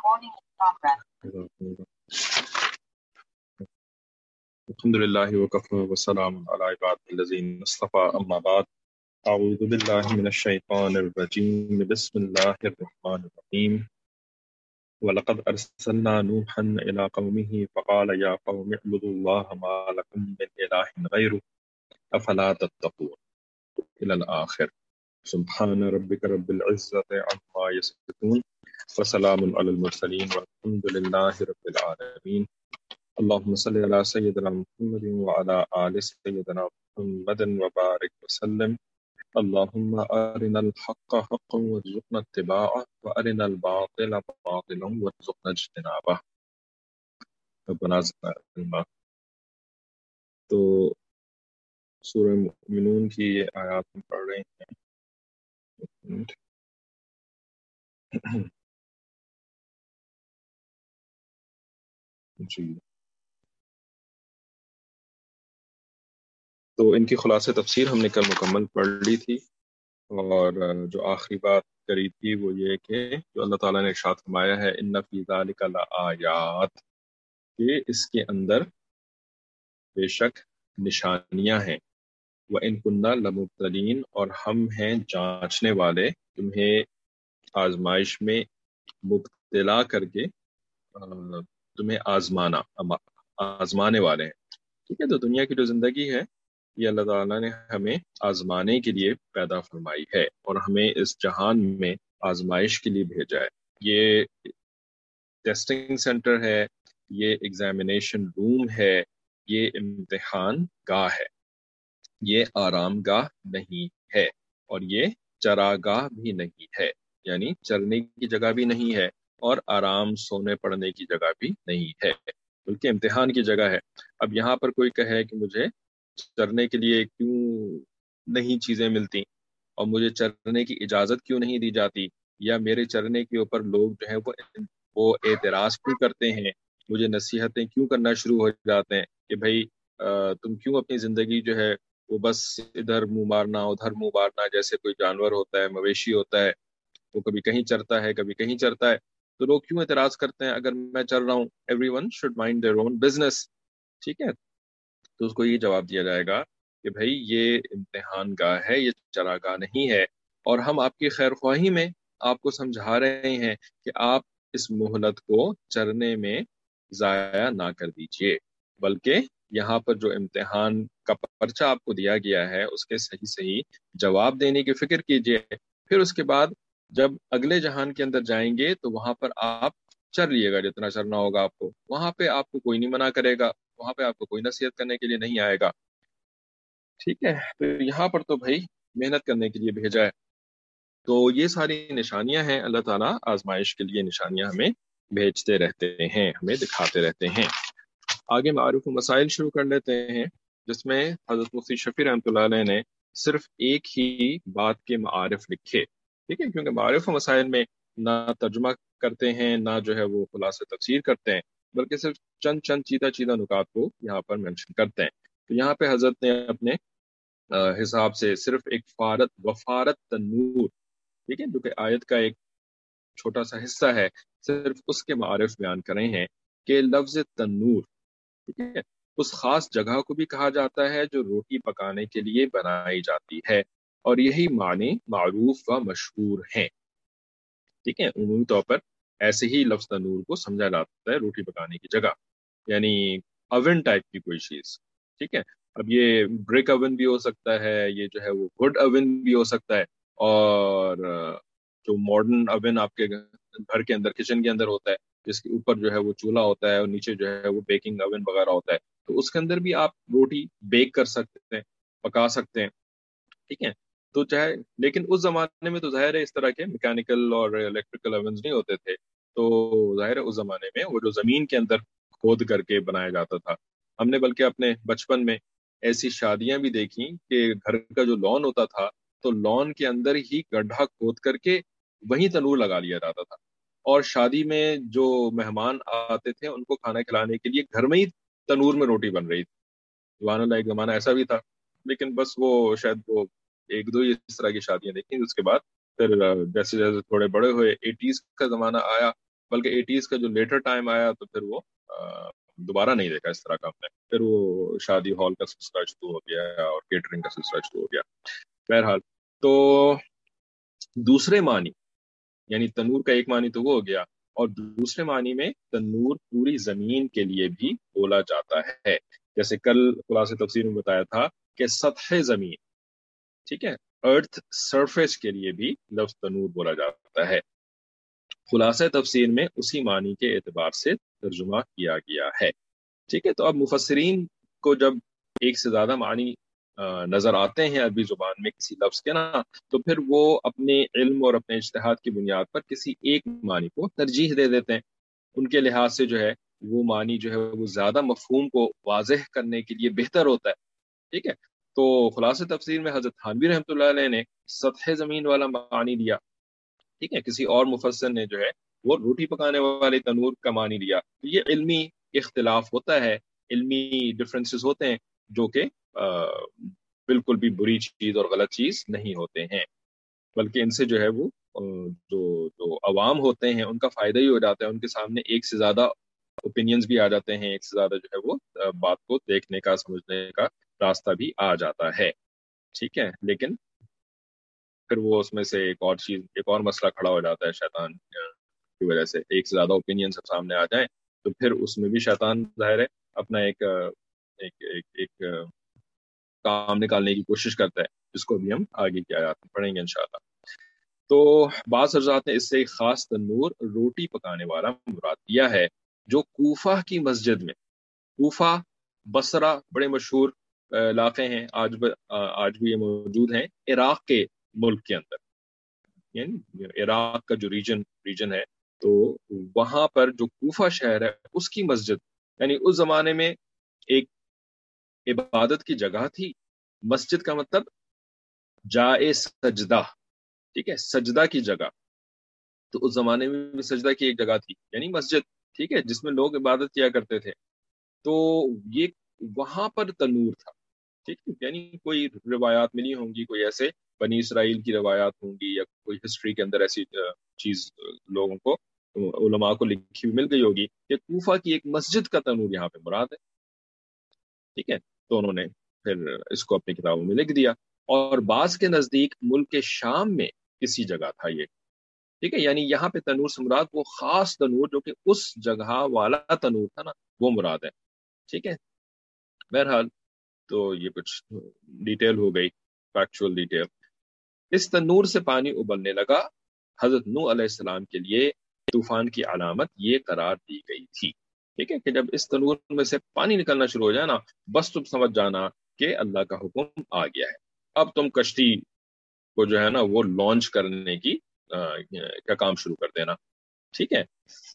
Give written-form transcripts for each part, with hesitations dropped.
الحمد للہ وکفى وسلام علی عباده الذین اصطفى اما بعد اعوذ باللہ من الشیطان الرجیم بسم اللہ الرحمن الرحیم وَلَقَدْ أَرْسَلْنَا نُوحًا إِلَىٰ قَوْمِهِ فَقَالَ يَا قَوْمِ اعْبُدُوا اللَّهَ مَا لَكُم مِّنْ إِلَٰهٍ غَيْرُهُ أَفَلَا تَتَّقُونَ إلى الآخر. سبحان ربك رب العزة عما يصفون وسلام على المرسلين والحمد لله رب العالمين. اللهم صل على سيدنا محمد وعلى آل سيدنا محمد وبارك وسلم. اللهم أرنا الحق حقا وارزقنا اتباعه وأرنا الباطل باطلا وارزقنا اجتنابه. ربنا زدنا علما. تو سورہ مومنون کی یہ آیات ہم پڑھ رہے ہیں. جی تو ان کی خلاصہ تفسیر ہم نے کل مکمل پڑھ لی تھی، اور جو آخری بات کری تھی وہ یہ کہ جو اللہ تعالیٰ نے ارشاد فرمایا ہے ان فی ذلک لآیات، کہ اس کے اندر بے شک نشانیاں ہیں، وَإِن كُنَّا لَمُبْتَلِينَ، اور ہم ہیں جانچنے والے، تمہیں آزمائش میں مبتلا کر کے تمہیں آزمانے والے ہیں. ٹھیک ہے، تو دنیا کی جو زندگی ہے یہ اللہ تعالیٰ نے ہمیں آزمانے کے لیے پیدا فرمائی ہے، اور ہمیں اس جہان میں آزمائش کے لیے بھیجا ہے. یہ ٹیسٹنگ سینٹر ہے، یہ ایگزامینیشن روم ہے، یہ امتحان گاہ ہے، یہ آرام گاہ نہیں ہے، اور یہ چراگاہ بھی نہیں ہے، یعنی چرنے کی جگہ بھی نہیں ہے اور آرام سونے پڑنے کی جگہ بھی نہیں ہے، بلکہ امتحان کی جگہ ہے. اب یہاں پر کوئی کہے کہ مجھے چرنے کے لیے کیوں نہیں چیزیں ملتی، اور مجھے چرنے کی اجازت کیوں نہیں دی جاتی، یا میرے چرنے کے اوپر لوگ جو ہے وہ اعتراض کیوں کرتے ہیں، مجھے نصیحتیں کیوں کرنا شروع ہو جاتے ہیں کہ بھائی تم کیوں اپنی زندگی جو ہے وہ بس ادھر منہ مارنا ادھر منہ مارنا، جیسے کوئی جانور ہوتا ہے، مویشی ہوتا ہے، وہ کبھی کہیں چرتا ہے کبھی کہیں چرتا ہے، تو لوگ کیوں اعتراض کرتے ہیں اگر میں چل رہا ہوں. Everyone should mind their own business. ٹھیک ہے، تو اس کو یہ جواب دیا جائے گا کہ بھائی یہ امتحان گاہ ہے، یہ چراگاہ نہیں ہے، اور ہم آپ کی خیر خواہی میں آپ کو سمجھا رہے ہیں کہ آپ اس مہلت کو چرنے میں ضائع نہ کر دیجئے، بلکہ یہاں پر جو امتحان کا پرچہ آپ کو دیا گیا ہے اس کے صحیح صحیح جواب دینے کی فکر کیجئے. پھر اس کے بعد جب اگلے جہان کے اندر جائیں گے تو وہاں پر آپ چر لیے گا جتنا چرنا ہوگا آپ کو، وہاں پہ آپ کو کوئی نہیں منع کرے گا، وہاں پہ آپ کو کوئی نصیحت کرنے کے لیے نہیں آئے گا. ٹھیک ہے، تو یہاں پر تو بھائی محنت کرنے کے لیے بھیجا ہے. تو یہ ساری نشانیاں ہیں، اللہ تعالیٰ آزمائش کے لیے نشانیاں ہمیں بھیجتے رہتے ہیں، ہمیں دکھاتے رہتے ہیں. آگے معارف و مسائل شروع کر لیتے ہیں، جس میں حضرت مفتی شفیع رحمۃ اللہ علیہ نے صرف ایک ہی بات کے معارف لکھے. ٹھیک ہے، کیونکہ معارف و مسائل میں نہ ترجمہ کرتے ہیں نہ جو ہے وہ خلاصہ تفسیر کرتے ہیں، بلکہ صرف چند چیدہ نکات کو یہاں پر مینشن کرتے ہیں. تو یہاں پہ حضرت نے اپنے حساب سے صرف ایک وفارت تنور، ٹھیک ہے، جو کہ آیت کا ایک چھوٹا سا حصہ ہے، صرف اس کے معارف بیان کرے ہیں کہ لفظ تنور، ٹھیک ہے، اس خاص جگہ کو بھی کہا جاتا ہے جو روٹی پکانے کے لیے بنائی جاتی ہے، اور یہی معنی معروف و مشہور ہیں. ٹھیک ہے، عمومی طور پر ایسے ہی لفظ تنور کو سمجھا جاتا ہے روٹی پکانے کی جگہ، یعنی اوون ٹائپ کی کوئی چیز. ٹھیک ہے، اب یہ بریک اوون بھی ہو سکتا ہے، یہ جو ہے وہ وڈ اوون بھی ہو سکتا ہے، اور جو ماڈرن اوون آپ کے گھر کے اندر کچن کے اندر ہوتا ہے، جس کے اوپر جو ہے وہ چولہا ہوتا ہے اور نیچے جو ہے وہ بیکنگ اوون وغیرہ ہوتا ہے، تو اس کے اندر بھی آپ روٹی بیک کر سکتے ہیں، پکا سکتے ہیں. ٹھیک ہے، تو چاہے، لیکن اس زمانے میں تو ظاہر ہے اس طرح کے میکینیکل اور الیکٹریکل اوونز نہیں ہوتے تھے، تو ظاہر ہے اس زمانے میں وہ جو زمین کے اندر کھود کر کے بنایا جاتا تھا. ہم نے بلکہ اپنے بچپن میں ایسی شادیاں بھی دیکھیں کہ گھر کا جو لان ہوتا تھا تو لان کے اندر ہی گڈھا کھود کر کے وہیں تنور لگا لیا جاتا تھا، اور شادی میں جو مہمان آتے تھے ان کو کھانا کھلانے کے لیے گھر میں ہی تنور میں روٹی بن رہی تھی. سبحان اللہ، ایک زمانہ ایسا بھی تھا، لیکن بس وہ شاید وہ ایک دو ہی اس طرح کی شادیاں دیکھیں. اس کے بعد پھر جیسے جیسے تھوڑے بڑے ہوئے، 80s کا زمانہ آیا بلکہ 80s کا جو لیٹر ٹائم آیا تو پھر وہ دوبارہ نہیں دیکھا اس طرح کا ہم نے. پھر وہ شادی ہال کا سلسلہ شروع ہو گیا اور کیٹرنگ کا سلسلہ شروع ہو گیا. بہرحال تو دوسرے معنی یعنی تنور کا ایک معنی تو وہ ہو گیا، اور دوسرے معنی میں تنور پوری زمین کے لیے بھی بولا جاتا ہے. جیسے کل خلاصہ تفسیر میں بتایا تھا کہ سطح زمین، ٹھیک ہے، ارتھ سرفیس کے لیے بھی لفظ تنور بولا جاتا ہے. خلاصہ تفسیر میں اسی معنی کے اعتبار سے ترجمہ کیا گیا ہے. ٹھیک ہے، تو اب مفسرین کو جب ایک سے زیادہ معنی نظر آتے ہیں عربی زبان میں کسی لفظ کے نا، تو پھر وہ اپنے علم اور اپنے اجتہاد کی بنیاد پر کسی ایک معنی کو ترجیح دے دیتے ہیں. ان کے لحاظ سے جو ہے وہ معنی جو ہے وہ زیادہ مفہوم کو واضح کرنے کے لیے بہتر ہوتا ہے. ٹھیک ہے، تو خلاصہ تفسیر میں حضرت تھانوی رحمۃ اللہ علیہ نے سطح زمین والا معنی دیا. ٹھیک ہے، کسی اور مفسر نے جو ہے وہ روٹی پکانے والے تنور کا معنی لیا. تو یہ علمی اختلاف ہوتا ہے، علمی ڈفرینسز ہوتے ہیں جو کہ بالکل بھی بری چیز اور غلط چیز نہیں ہوتے ہیں، بلکہ ان سے جو ہے وہ جو عوام ہوتے ہیں ان کا فائدہ ہی ہو جاتا ہے. ان کے سامنے ایک سے زیادہ اوپینینز بھی آ جاتے ہیں، ایک سے زیادہ جو ہے وہ بات کو دیکھنے کا سمجھنے کا راستہ بھی آ جاتا ہے. ٹھیک ہے، لیکن پھر وہ اس میں سے ایک اور چیز، ایک اور مسئلہ کھڑا ہو جاتا ہے شیطان کی وجہ سے. ایک سے زیادہ اوپینین سب سامنے آ جائیں تو پھر اس میں بھی شیطان ظاہر ہے اپنا ایک ایک ایک, ایک کام نکالنے کی کوشش کرتا ہے، جس کو بھی ہم آگے کی آیات میں پڑھیں گے انشاءاللہ. تو بعض حضرات نے اس سے ایک خاص تنور روٹی پکانے والا مراد دیا ہے جو کوفہ کی مسجد میں، کوفہ بصرہ بڑے مشہور علاقے ہیں، آج بھی یہ موجود ہیں عراق کے ملک کے اندر. یعنی عراق کا جو ریجن ہے، تو وہاں پر جو کوفہ شہر ہے اس کی مسجد، یعنی اس زمانے میں ایک عبادت کی جگہ تھی. مسجد کا مطلب جائے سجدہ، ٹھیک ہے، سجدہ کی جگہ. تو اس زمانے میں بھی سجدہ کی ایک جگہ تھی یعنی مسجد، ٹھیک ہے، جس میں لوگ عبادت کیا کرتے تھے. تو یہ وہاں پر تنور تھا. ٹھیک ہے، یعنی کوئی روایات ملی ہوں گی، کوئی ایسے بنی اسرائیل کی روایات ہوں گی، یا کوئی ہسٹری کے اندر ایسی چیز لوگوں کو، علماء کو لکھی ہوئی مل گئی ہوگی کہ کوفہ کی ایک مسجد کا تنور یہاں پہ مراد ہے. ٹھیک ہے، تو انہوں نے پھر اس کو اپنی کتابوں میں لکھ دیا. اور بعض کے نزدیک ملک شام میں کسی جگہ تھا یہ. ٹھیک ہے، یعنی یہاں پہ تنور سے مراد وہ خاص تنور جو کہ اس جگہ والا تنور تھا نا، وہ مراد ہے. ٹھیک ہے، بہرحال تو یہ کچھ ڈیٹیل ہو گئی، فیکچوئل ڈیٹیل. اس تنور سے پانی ابلنے لگا. حضرت نوح علیہ السلام کے لیے طوفان کی علامت یہ قرار دی گئی تھی. ٹھیک ہے، کہ جب اس تنور میں سے پانی نکلنا شروع ہو جائے نا، بس تم سمجھ جانا کہ اللہ کا حکم آ گیا ہے. اب تم کشتی کو جو ہے نا وہ لانچ کرنے کا کام شروع کر دینا. ٹھیک ہے،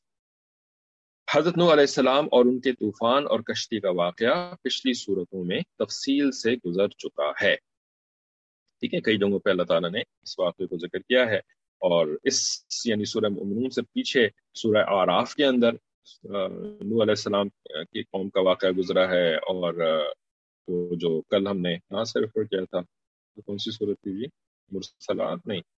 حضرت نوح علیہ السلام اور ان کے طوفان اور کشتی کا واقعہ پچھلی صورتوں میں تفصیل سے گزر چکا ہے. ٹھیک ہے، کئی جگہوں پہ اللہ تعالیٰ نے اس واقعے کو ذکر کیا ہے، اور اس یعنی سورہ مومنون سے پیچھے سورہ اعراف کے اندر نوح علیہ السلام کی قوم کا واقعہ گزرا ہے. اور وہ جو کل ہم نے کہاں سے ریفر کیا تھا، کون سی صورت تھی جی؟ مرسلات نہیں.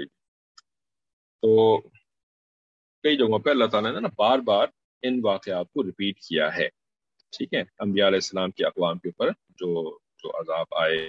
تو کئی جگہوں پہ اللہ تعالیٰ نے نا بار بار ان واقعات کو ریپیٹ کیا ہے. ٹھیک ہے، انبیاء علیہ السلام کی اقوام کے اوپر جو عذاب آئے.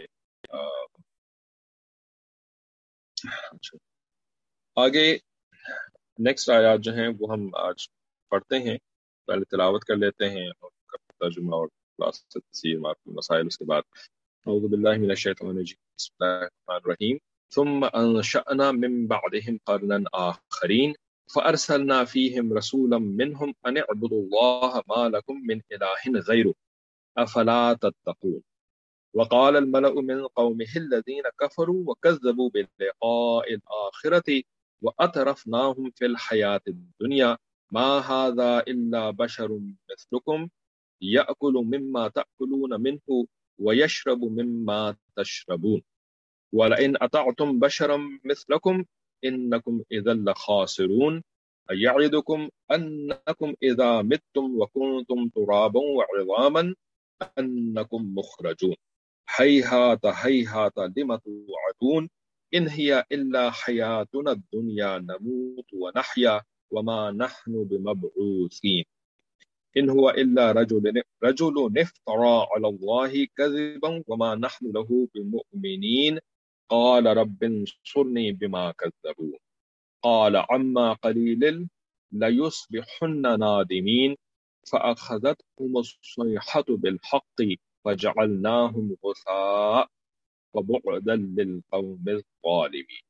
آگے نیکسٹ آیات جو ہیں وہ ہم آج پڑھتے ہیں. پہلے تلاوت کر لیتے ہیں اور ترجمہ اور تفسیر مسائل اس کے بعد. اعوذ باللہ من الشیطان الرجیم، بسم اللہ الرحمن الرحیم. ثم انشأنا من بعدهم قرنا آخرین فأرسلنا فيهم رسولا منهم أن اعبدوا الله ما لكم من إله غيره أفلا تتقون. وقال الملأ من قومه الذين كفروا وكذبوا بلقاء الآخرة وأترفناهم في الحياة الدنيا ما هذا إلا بشر مثلكم يأكل مما تأكلون منه ويشرب مما تشربون ولئن أطعتم بشرا مثلكم إنكم إذا لخاسرون يعدكم أنكم إذا متم وكنتم ترابا وعظاما أنكم مخرجون هيهات هيهات لما توعدون إن هي إلا حياتنا الدنيا نموت ونحيا वमा नहनु बिमबऊसीन इन हुवा इल्ला रजुलुन इफ्तरा अलल्लाहि कज़िबन वमा नहनु लहु बिमुमिनीन क़ाल रब्बिन्सुरनी बिमा कज़्ज़बून क़ाल अम्मा क़लीलिन लयुस्बिहुन्न नादिमीन फ़अख़ज़तहुमुस्सैहतु बिलहक़्क़ि फ़जअलनाहुम गुसाअ वबुअदन लिलक़ौमिज़्ज़ालिमीन।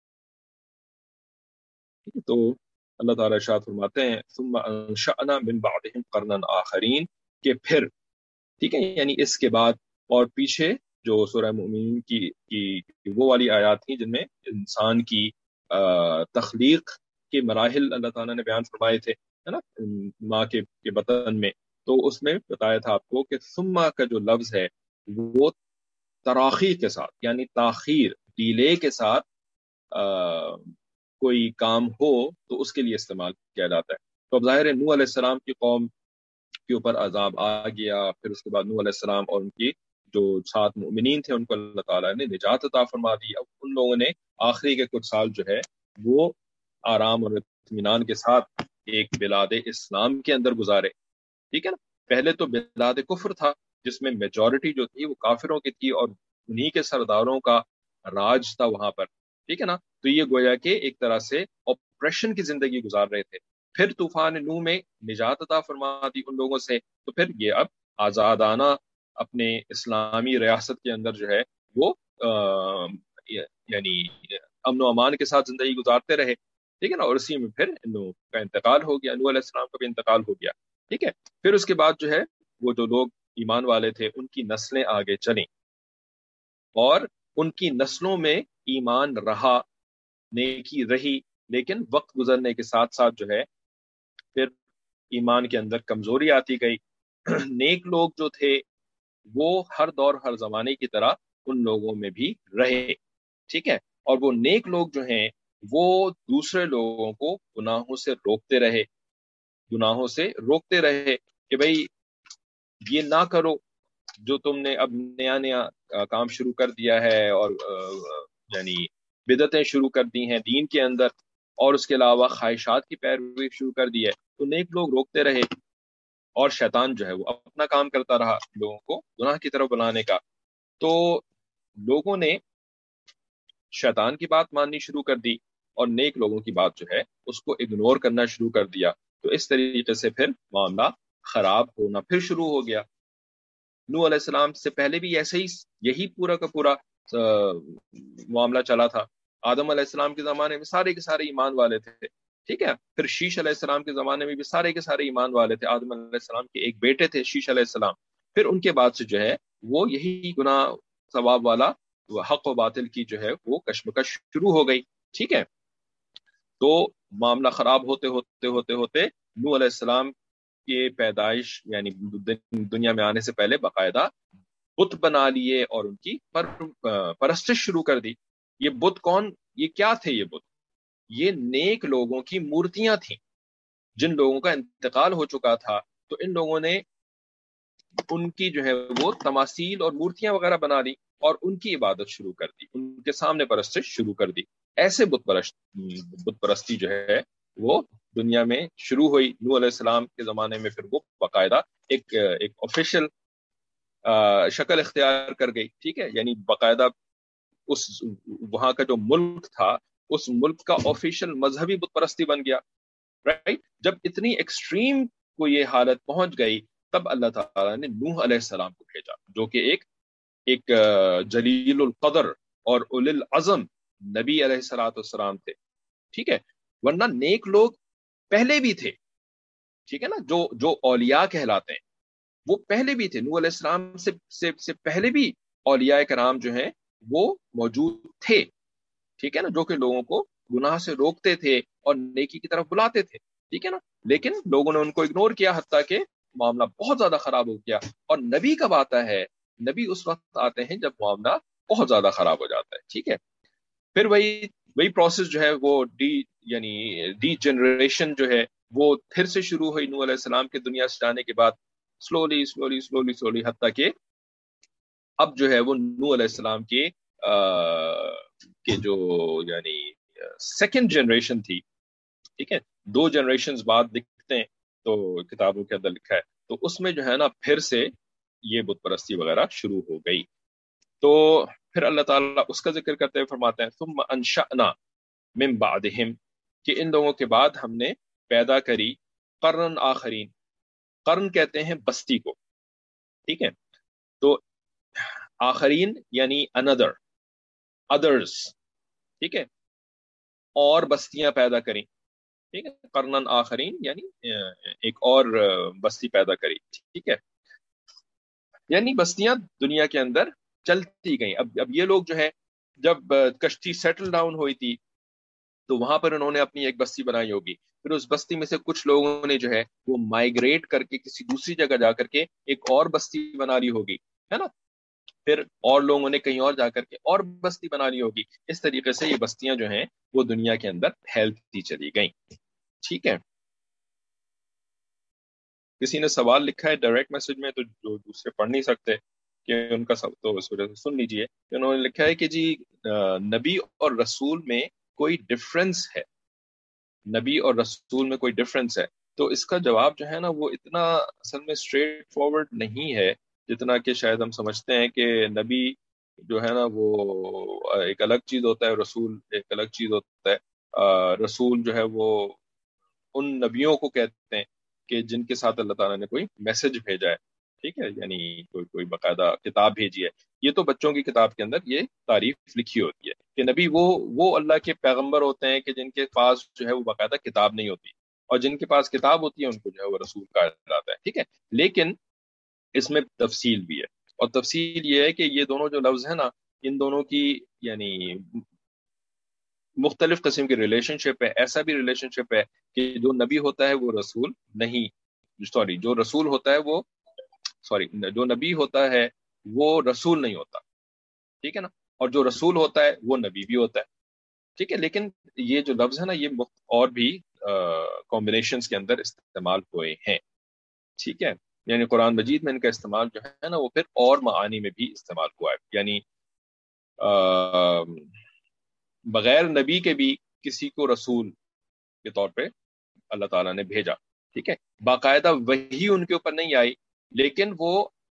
तो अल्लाह ताला इरशाद फरमाते हैं सुम्मा अंशअना मिन बादिहिम क़रनन आखरीन, के फिर, ठीक है, यानी इसके बाद और पीछे जो सूरह मोमिन की वो वाली आयत थी जिनमें इंसान की तख्लीक के मराहिल अल्लाह ताला ने बयान फरमाए थे, है ना, माँ के बतन में। तो उसमें बताया था आपको कि सुम्मा का जो लफ्ज है वो तराखी के साथ, यानी ताखीर, डिले के साथ कोई काम हो तो उसके लिए इस्तेमाल किया जाता है। तो अब ज़ाहिर है नूह अलैहिस्सलाम की कौम के ऊपर अजाब आ गया, फिर उसके बाद नूह अलैहिस्सलाम और उनकी जो 7 मोमिनीन थे उनको अल्लाह ताला ने निजात अता फरमा दी। अब उन लोगों ने आखिरी के कुछ साल जो है वो आराम और इत्मीनान के साथ एक बिलाद इस्लाम के अंदर गुजारे, ठीक है ना। पहले तो बिलाद कुफ्र था जिसमें मेजॉरिटी जो थी वो काफिरों की थी और उन्हीं के सरदारों का राज था वहां पर, ठीक है ना। तो ये गोया के एक तरह से ऑपरेशन की जिंदगी गुजार रहे थे। फिर तूफान नूह में निजात अता फरमा दी उन लोगों से, तो फिर ये अब आजादाना अपने इस्लामी रियासत के अंदर जो है वो यानी अमन व अमान के साथ जिंदगी गुजारते रहे, ठीक है ना। और इसी में फिर नूह का इंतकाल हो गया, नूह अलैहिस्सलाम का भी इंतकाल हो गया, ठीक है। फिर उसके बाद जो है वो जो लोग ईमान वाले थे उनकी नस्लें आगे चलें और उनकी नस्लों में ईमान रहा, नेकी रही, लेकिन वक्त गुजरने के साथ साथ जो है फिर ईमान के अंदर कमजोरी आती गई। नेक लोग जो थे वो हर दौर हर जमाने की तरह उन लोगों में भी रहे, ठीक है। और वो नेक लोग जो हैं वो दूसरे लोगों को गुनाहों से रोकते रहे कि भाई ये ना करो जो तुमने अब नया नया काम शुरू कर दिया है और यानी बिदतें शुरू कर दी हैं दीन के अंदर, और उसके अलावा ख्वाहिशात की पैरवी शुरू कर दी है। तो नेक लोग रोकते रहे और शैतान जो है वो अपना काम करता रहा लोगों को गुनाह की तरफ बुलाने का। तो लोगों ने शैतान की बात माननी शुरू कर दी और नेक लोगों की बात जो है उसको इग्नोर करना शुरू कर दिया। तो इस तरीके से फिर मामला खराब होना फिर शुरू हो गया। नूह अलैहिस्सलाम से पहले भी ऐसे ही यही पूरा का पूरा मामला चला था। आदम अलैहिस्सलाम के जमाने में सारे के सारे ईमान वाले थे, ठीक है। फिर शीश अलैहिस्सलाम के जमाने में भी सारे के सारे ईमान वाले थे। आदम अलैहिस्सलाम के एक बेटे थे शीश अलैहिस्सलाम। फिर उनके बाद से जो है वो यही गुनाह सवाब वाला हक व बातिल की जो है वो कशमकश शुरू हो गई, ठीक है। तो मामला खराब होते होते होते होते नूह अलैहिस्सलाम के पैदाइश यानी दुनिया में आने से पहले बाकायदा बुत बना लिए और उनकी परस्तिश शुरू कर दी। ये बुत कौन, ये क्या थे ये बुत? ये नेक लोगों की मूर्तियां थी जिन लोगों का इंतकाल हो चुका था। तो इन लोगों ने उनकी जो है वो तमासील और मूर्तियां वगैरह बना ली और उनकी इबादत शुरू कर दी, उनके सामने परस्तिश शुरू कर दी। ऐसे बुत परस्ती जो है वो दुनिया में शुरू हुई नूह अलैहिस्सलाम के जमाने में। फिर वो बाकायदा एक ऑफिशियल शक्ल इख्तियार कर गई, ठीक है। यानी बाकायदा उस वहां का जो मुल्क था उस मुल्क का ऑफिशियल मजहबी बुत परस्ती बन गया, राइट। जब इतनी एक्सट्रीम को ये हालत पहुंच गई तब अल्लाह ताला ने नूह अलैहिस्सलाम को भेजा जो कि एक जलीलुल कदर और उलिल अज़म नबी अलैहिस्सलाम थे, ठीक है। वरना नेक लोग पहले भी थे, ठीक है ना, जो औलिया कहलाते हैं वो पहले भी थे। नूह अलैहिस्सलाम से पहले भी औलिया कराम जो हैं वो मौजूद थे, ठीक है ना, जो कि लोगों को गुनाह से रोकते थे और नेकी की तरफ बुलाते थे, ठीक है ना। लेकिन लोगों ने उनको इग्नोर किया हत्ता कि मामला बहुत ज्यादा खराब हो गया। और नबी कब आता है? नबी उस वक्त आते हैं जब मामला बहुत ज्यादा खराब हो जाता है, ठीक है। फिर वही वही प्रोसेस जो है वो डी जनरेशन जो है वो फिर से शुरू हुई नूह अलैहिस्सलाम के दुनिया से जाने के बाद, स्लोली स्लोली स्लोली स्लोली हत्ता के अब जो है वो नूह अलैहिस्सलाम के जो यानी सेकंड जनरेशन थी, ठीक है, 2 جنریشنز بعد لکھتے ہیں تو کتابوں کے اندر لکھا ہے، تو اس میں جو ہے نا پھر سے یہ بت پرستی وغیرہ شروع ہو گئی. تو پھر اللہ تعالیٰ اس کا ذکر کرتے ہوئے فرماتے ہیں ثم انشأنا من بعدہم، کہ ان لوگوں کے بعد ہم نے پیدا کری قرن آخرین. قرن کہتے ہیں بستی کو، ٹھیک ہے، تو آخرین یعنی another others، ٹھیک ہے، اور بستیاں پیدا کریں، ٹھیک ہے، قرنن آخرین یعنی ایک اور بستی پیدا کری، ٹھیک ہے، یعنی بستیاں دنیا کے اندر چلتی گئیں. اب یہ لوگ جو ہے جب کشتی سیٹل ڈاؤن ہوئی تھی تو وہاں پر انہوں نے اپنی ایک بستی بنائی ہوگی، پھر اس بستی میں سے کچھ لوگوں نے جو ہے وہ مائگریٹ کر کے کسی دوسری جگہ جا کر کے ایک اور بستی بنا لی ہوگی، ہے نا، پھر اور لوگوں نے کہیں اور جا کر کے اور بستی بنا لی ہوگی. اس طریقے سے یہ بستیاں جو ہیں وہ دنیا کے اندر پھیلتی چلی گئیں. ٹھیک ہے، کسی نے سوال لکھا ہے ڈائریکٹ میسج میں، تو جو دوسرے پڑھ نہیں سکتے کہ ان کا سب تو اس وجہ سے سن لیجئے. انہوں نے لکھا ہے کہ جی نبی اور رسول میں کوئی ڈفرنس ہے، نبی اور رسول میں کوئی ڈفرنس ہے. تو اس کا جواب جو ہے نا وہ اتنا اصل میں اسٹریٹ فارورڈ نہیں ہے جتنا کہ شاید ہم سمجھتے ہیں کہ نبی جو ہے نا وہ ایک الگ چیز ہوتا ہے، رسول ایک الگ چیز ہوتا ہے. رسول جو ہے وہ ان نبیوں کو کہتے ہیں کہ جن کے ساتھ اللہ تعالیٰ نے کوئی میسج بھیجا ہے، ٹھیک ہے، یعنی کوئی باقاعدہ کتاب بھیجی ہے. یہ تو بچوں کی کتاب کے اندر یہ تعریف لکھی ہوتی ہے کہ نبی وہ اللہ کے پیغمبر ہوتے ہیں کہ جن کے پاس جو ہے وہ باقاعدہ کتاب نہیں ہوتی، اور جن کے پاس کتاب ہوتی ہے ان کو جو ہے وہ رسول کہا جاتا ہے. ٹھیک ہے، لیکن اس میں تفصیل بھی ہے، اور تفصیل یہ ہے کہ یہ دونوں جو لفظ ہیں نا ان دونوں کی یعنی مختلف قسم کی ریلیشن شپ ہے. ایسا بھی ریلیشن شپ ہے کہ جو نبی ہوتا ہے وہ رسول نہیں، سوری جو رسول ہوتا ہے وہ سوری جو نبی ہوتا ہے وہ رسول نہیں ہوتا، ٹھیک ہے نا، اور جو رسول ہوتا ہے وہ نبی بھی ہوتا ہے. ٹھیک ہے، لیکن یہ جو لفظ ہے نا یہ اور بھی کمبینیشنز کے اندر استعمال ہوئے ہیں. ٹھیک ہے، یعنی قرآن مجید میں ان کا استعمال جو ہے نا وہ پھر اور معانی میں بھی استعمال ہوا ہے، یعنی بغیر نبی کے بھی کسی کو رسول کے طور پہ اللہ تعالیٰ نے بھیجا. ٹھیک ہے، باقاعدہ وہی ان کے اوپر نہیں آئی، لیکن وہ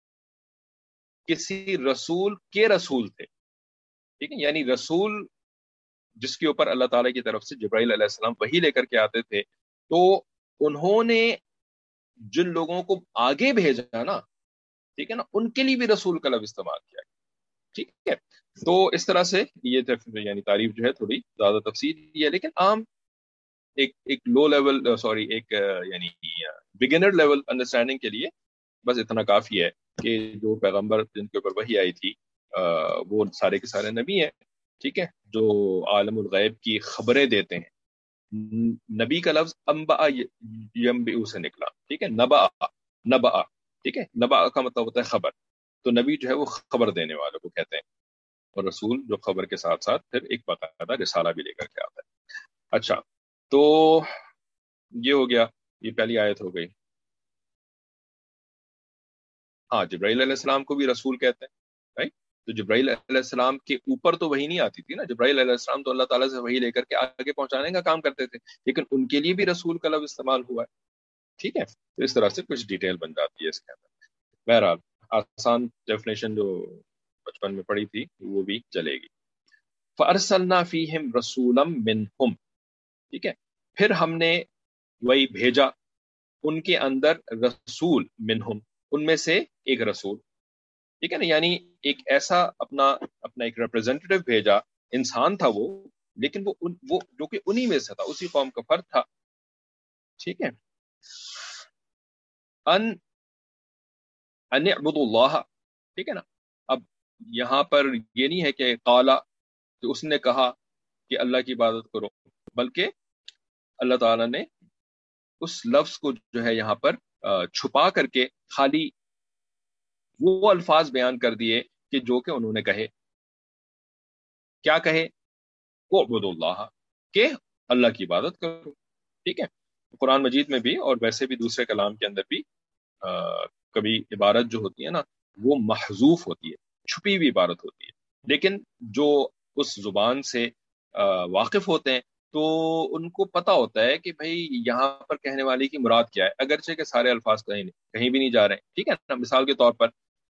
کسی رسول کے رسول تھے. ٹھیک ہے، یعنی رسول جس کے اوپر اللہ تعالیٰ کی طرف سے جبرائیل علیہ السلام وہی لے کر کے آتے تھے، تو انہوں نے جن لوگوں کو آگے بھیجا نا، ٹھیک ہے نا، ان کے لیے بھی رسول کا لفظ استعمال کیا گیا. ٹھیک ہے، تو اس طرح سے یہ یعنی تعریف جو ہے تھوڑی زیادہ تفصیلی ہے، لیکن عام ایک لو لیول سوری ایک یعنی بگنر لیول انڈرسٹینڈنگ کے لیے بس اتنا کافی ہے کہ جو پیغمبر جن کے اوپر وحی آئی تھی وہ سارے کے سارے نبی ہیں. ٹھیک ہے، جو عالم الغیب کی خبریں دیتے ہیں. نبی کا لفظ انباء ینبئ سے نکلا، ٹھیک ہے، نبأ، ٹھیک ہے، نبأ کا مطلب ہوتا ہے خبر. تو نبی جو ہے وہ خبر دینے والوں کو کہتے ہیں، اور رسول جو خبر کے ساتھ ساتھ پھر ایک باقاعدہ رسالہ بھی لے کر کے آتا ہے. اچھا، تو یہ ہو گیا، یہ پہلی آیت ہو گئی. ہاں، جبرائیل علیہ السلام کو بھی رسول کہتے ہیں، رائٹ. تو جبرائیل علیہ السلام کے اوپر تو وہی نہیں آتی تھی نا، جبرائیل علیہ السلام تو اللہ تعالیٰ سے وہی لے کر کے آگے پہنچانے کا کام کرتے تھے، لیکن ان کے لیے بھی رسول کا لفظ استعمال ہوا ہے. ٹھیک ہے، تو اس طرح سے کچھ ڈیٹیل بن جاتی ہے اس کے اندر. بہرحال آسان ڈیفینیشن جو بچپن میں پڑھی تھی وہ بھی چلے گی. فَأَرْسَلْنَا فِيهِمْ رَسُولًا مِّنْهُمْ، ٹھیک ہے، پھر ہم نے وہی بھیجا ان کے اندر رسول منہم، ان میں سے ایک رسول. ٹھیک ہے نا، یعنی ایک ایسا اپنا ایک ریپرزینٹیو بھیجا، انسان تھا وہ، لیکن وہ جو کہ انہی میں سے تھا، اسی قوم کا فرد تھا. ٹھیک ہے، ان اعبدوا اللہ، ٹھیک ہے نا. اب یہاں پر یہ نہیں ہے کہ قالا کہ اس نے کہا کہ اللہ کی عبادت کرو، بلکہ اللہ تعالیٰ نے اس لفظ کو جو ہے یہاں پر چھپا کر کے خالی وہ الفاظ بیان کر دیے کہ جو کہ انہوں نے کہے. کیا کہے؟ اعبدوا اللہ، کہ اللہ کی عبادت کرو. ٹھیک ہے، قرآن مجید میں بھی اور ویسے بھی دوسرے کلام کے اندر بھی کبھی عبارت جو ہوتی ہے نا وہ محذوف ہوتی ہے، چھپی ہوئی عبارت ہوتی ہے، لیکن جو اس زبان سے واقف ہوتے ہیں تو ان کو پتا ہوتا ہے کہ بھائی یہاں پر کہنے والے کی مراد کیا ہے، اگرچہ کہ سارے الفاظ کہیں بھی نہیں جا رہے ہیں، ٹھیک ہے نا۔ مثال کے طور پر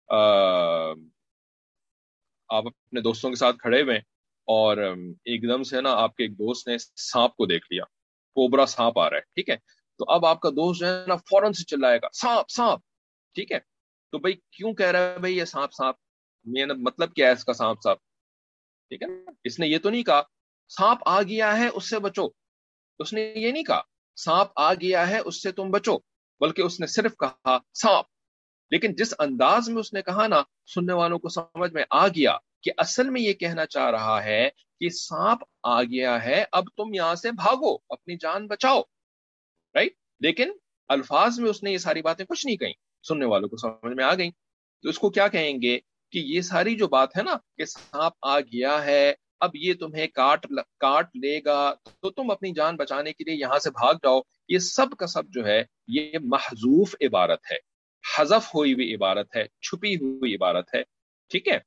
آپ اپنے دوستوں کے ساتھ کھڑے ہوئے ہیں اور ایک دم سے نا آپ کے ایک دوست نے سانپ کو دیکھ لیا، کوبرا سانپ آ رہا ہے، ٹھیک ہے، تو اب آپ کا دوست جو ہے نا فوراً سے چلائے گا سانپ سانپ، ٹھیک ہے، تو بھائی کیوں کہہ رہا ہے بھائی یہ سانپ سانپ، مطلب کیا ہے اس کا سانپ سانپ، ٹھیک ہے نا۔ اس نے یہ تو نہیں کہا سانپ آ گیا ہے اس سے بچو، اس نے یہ نہیں کہا سانپ آ گیا ہے اس سے تم بچو، بلکہ اس نے صرف کہا سانپ۔ لیکن جس انداز میں اس نے کہا نا، سننے والوں کو سمجھ میں آ گیا کہ اصل میں یہ کہنا چاہ رہا ہے کہ سانپ آ گیا ہے، اب تم یہاں سے بھاگو، اپنی جان بچاؤ، رائٹ۔ لیکن الفاظ میں اس نے یہ ساری باتیں کچھ نہیں کہیں، سننے والوں کو سمجھ میں آ گئی، تو اس کو کیا کہیں گے کہ یہ ساری جو بات ہے نا کہ سانپ آ گیا ہے، اب یہ تمہیں کاٹ لے گا، تو تم اپنی جان بچانے کے لیے یہاں سے بھاگ جاؤ، یہ سب کا سب جو ہے یہ محذوف عبارت ہے، حذف ہوئی ہوئی عبارت ہے، چھپی ہوئی عبارت ہے، ٹھیک ہے۔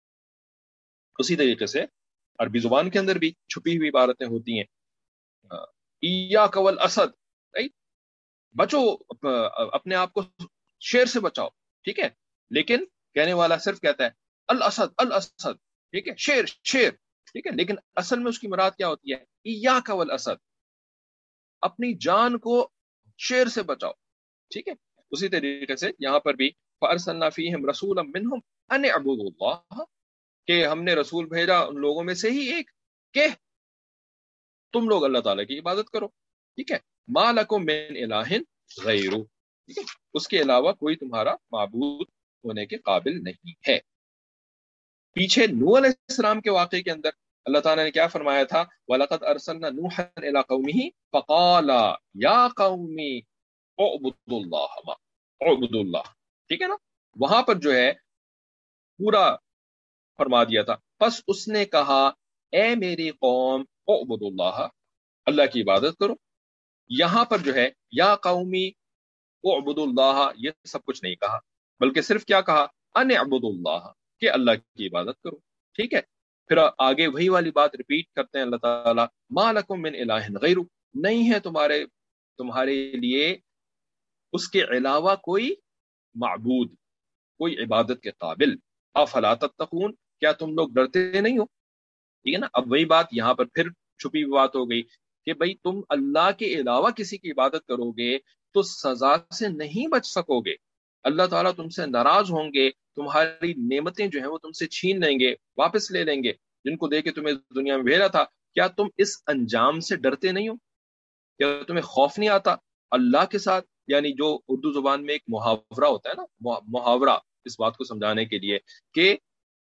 اسی طریقے سے عربی زبان کے اندر بھی چھپی ہوئی عبارتیں ہوتی ہیں، ایاک والاسد، رائٹ، بچو اپنے آپ کو شیر سے بچاؤ، ٹھیک ہے، لیکن کہنے والا صرف کہتا ہے الاسد الاسد، ٹھیک ہے، شیر شیر، ٹھیک ہے، لیکن اصل میں اس کی مراد کیا ہوتی ہے، ایاک والاسد، اپنی جان کو شیر سے بچاؤ، ٹھیک ہے۔ اسی طریقے سے یہاں پر بھی فَأَرْسَلْنَا فِيهِمْ رَسُولًا مِّنْهُمْ أَنِ اعْبُدُوا اللَّهَ، کہ ہم نے رسول بھیجا ان لوگوں میں سے ہی ایک کہ تم لوگ اللہ تعالیٰ کی عبادت کرو، ٹھیک ہے، مَا لَكُم مِّنْ إِلَٰهٍ غَيْرُهُ، ٹھیک ہے، اس کے علاوہ کوئی تمہارا معبود ہونے کے قابل نہیں ہے۔ پیچھے نوح علیہ السلام کے واقعے کے اندر اللہ تعالیٰ نے کیا فرمایا تھا، وَلَقَدْ أَرْسَلْنَا نُوحًا إِلَىٰ قَوْمِهِ فَقَالَ يَا قَوْمِ اعْبُدُوا اللَّهَ اعْبُدُوا اللَّهَ، ٹھیک ہے نا، وہاں پر جو ہے پورا فرما دیا تھا، پس اس نے کہا اے میری قوم اعبدوا اللہ، اللہ کی عبادت کرو۔ یہاں پر جو ہے یا قومی اعبدوا اللہ یہ سب کچھ نہیں کہا، بلکہ صرف کیا کہا، ان اعبدوا اللہ، کہ اللہ کی عبادت کرو، ٹھیک ہے۔ پھر آگے وہی والی بات ریپیٹ کرتے ہیں اللہ تعالیٰ، ما لکم من الہ غیر، نہیں ہے تمہارے لیے اس کے علاوہ کوئی معبود، کوئی عبادت کے قابل، افلا تتقون، کیا تم لوگ ڈرتے نہیں ہو، ٹھیک ہے نا۔ اب وہی بات یہاں پر پھر چھپی ہوئی بات ہو گئی کہ بھائی تم اللہ کے علاوہ کسی کی عبادت کرو گے تو سزا سے نہیں بچ سکو گے، اللہ تعالیٰ تم سے ناراض ہوں گے، تمہاری نعمتیں جو ہیں وہ تم سے چھین لیں گے، واپس لے لیں گے، جن کو دے کے تمہیں دنیا میں بھیجا تھا۔ کیا تم اس انجام سے ڈرتے نہیں ہو؟ کیا تمہیں خوف نہیں آتا اللہ کے ساتھ؟ یعنی جو اردو زبان میں ایک محاورہ ہوتا ہے نا، محاورہ اس بات کو سمجھانے کے لیے کہ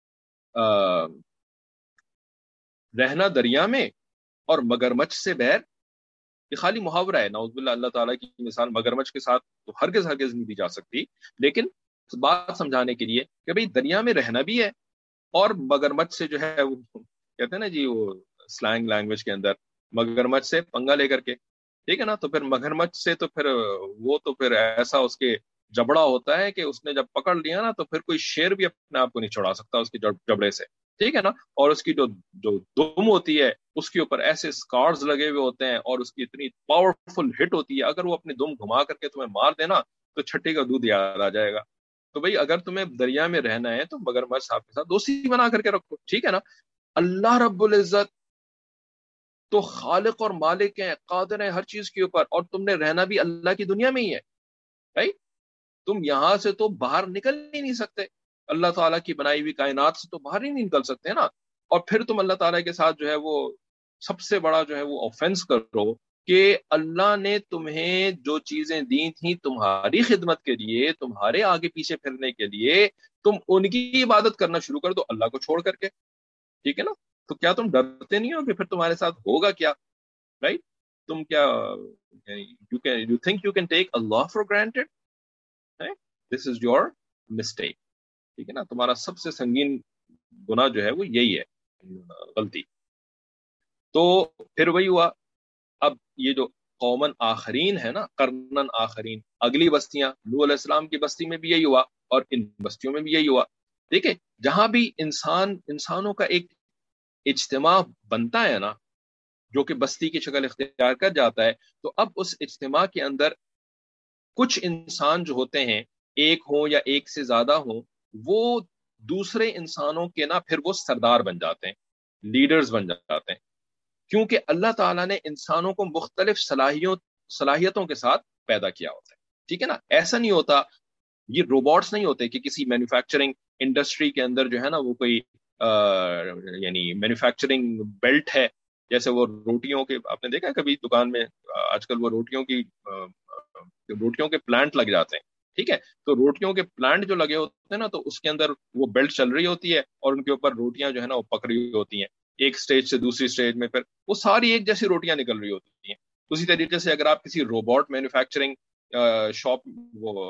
رہنا دریا میں اور مگرمچھ سے بیر، یہ خالی محاورہ ہے، نعوذ باللہ، اللہ تعالیٰ کی مثال مگرمچھ کے ساتھ تو ہرگز ہرگز نہیں دی جا سکتی، لیکن بات سمجھانے کے لیے کہ بھئی دریا میں رہنا بھی ہے اور مگرمچھ سے جو ہے وہ کہتے ہیں نا جی، وہ سلینگ لینگویج کے اندر مگرمچھ سے پنگا لے کر کے، ٹھیک ہے نا، تو پھر مگرمچھ سے تو پھر وہ تو پھر ایسا اس کے جبڑا ہوتا ہے کہ اس نے جب پکڑ لیا نا تو پھر کوئی شیر بھی اپنے آپ کو نہیں چھڑا سکتا اس کے جبڑے سے، ٹھیک ہے نا۔ اور اس کی جو دم ہوتی ہے اس کے اوپر ایسے سکارز لگے ہوئے ہوتے ہیں اور اس کی اتنی پاورفل ہٹ ہوتی ہے، اگر وہ اپنی دم گھما کر کے تمہیں مار دینا تو چھٹی کا دودھ یاد آ جائے گا۔ تو بھئی اگر تمہیں دریا میں رہنا ہے تو مگرمچھ صاحب کے ساتھ دوستی بنا کر کے رکھو، ٹھیک ہے نا۔ اللہ رب العزت تو خالق اور مالک ہیں، قادر ہیں ہر چیز کے اوپر، اور تم نے رہنا بھی اللہ کی دنیا میں ہی ہے، بھائی تم یہاں سے تو باہر نکل ہی نہیں سکتے، اللہ تعالیٰ کی بنائی ہوئی کائنات سے تو باہر ہی نہیں نکل سکتے نا، اور پھر تم اللہ تعالیٰ کے ساتھ جو ہے وہ سب سے بڑا جو ہے وہ آفینس کرو کہ اللہ نے تمہیں جو چیزیں دی تھیں تمہاری خدمت کے لیے، تمہارے آگے پیچھے پھرنے کے لیے، تم ان کی عبادت کرنا شروع کر دو اللہ کو چھوڑ کر کے، ٹھیک ہے نا۔ تو کیا تم ڈرتے نہیں ہو کہ پھر تمہارے ساتھ ہوگا کیا، رائٹ؟ تم کیا you think you can take Allah for granted? This is your mistake، ٹھیک ہے نا۔ تمہارا سب سے سنگین گناہ جو ہے وہ یہی ہے، غلطی۔ تو پھر وہی ہوا، اب یہ جو قومن آخرین ہے نا، قرنن آخرین، اگلی بستیاں، نوح علیہ السلام کی بستی میں بھی یہی ہوا اور ان بستیوں میں بھی یہی ہوا، ٹھیک ہے۔ جہاں بھی انسانوں کا ایک اجتماع بنتا ہے نا، جو کہ بستی کی شکل اختیار کر جاتا ہے. تو اب اس اجتماع کے اندر کچھ انسان جو ہوتے ہیں، ایک ہوں یا ایک سے زیادہ ہوں، وہ دوسرے انسانوں کے نا پھر وہ سردار بن جاتے ہیں، لیڈرز بن جاتے ہیں. کیونکہ اللہ تعالیٰ نے انسانوں کو مختلف صلاحیتوں کے ساتھ پیدا کیا ہوتا ہے. ٹھیک ہے نا، ایسا نہیں ہوتا، یہ روبوٹس نہیں ہوتے کہ کسی مینوفیکچرنگ انڈسٹری کے اندر جو ہے نا وہ کوئی یعنی مینوفیکچرنگ بیلٹ ہے. جیسے وہ روٹیوں کے، آپ نے دیکھا کبھی دکان میں آج کل وہ روٹیوں کے پلانٹ لگ جاتے ہیں. ٹھیک ہے، تو روٹیوں کے پلانٹ جو لگے ہوتے ہیں نا، تو اس کے اندر وہ بیلٹ چل رہی ہوتی ہے اور ان کے اوپر روٹیاں جو ہے نا وہ پک رہی ہوتی ہیں، ایک سٹیج سے دوسری سٹیج میں پھر وہ ساری ایک جیسی روٹیاں نکل رہی ہوتی ہیں. اسی طریقے سے اگر آپ کسی روبوٹ مینوفیکچرنگ شاپ وہ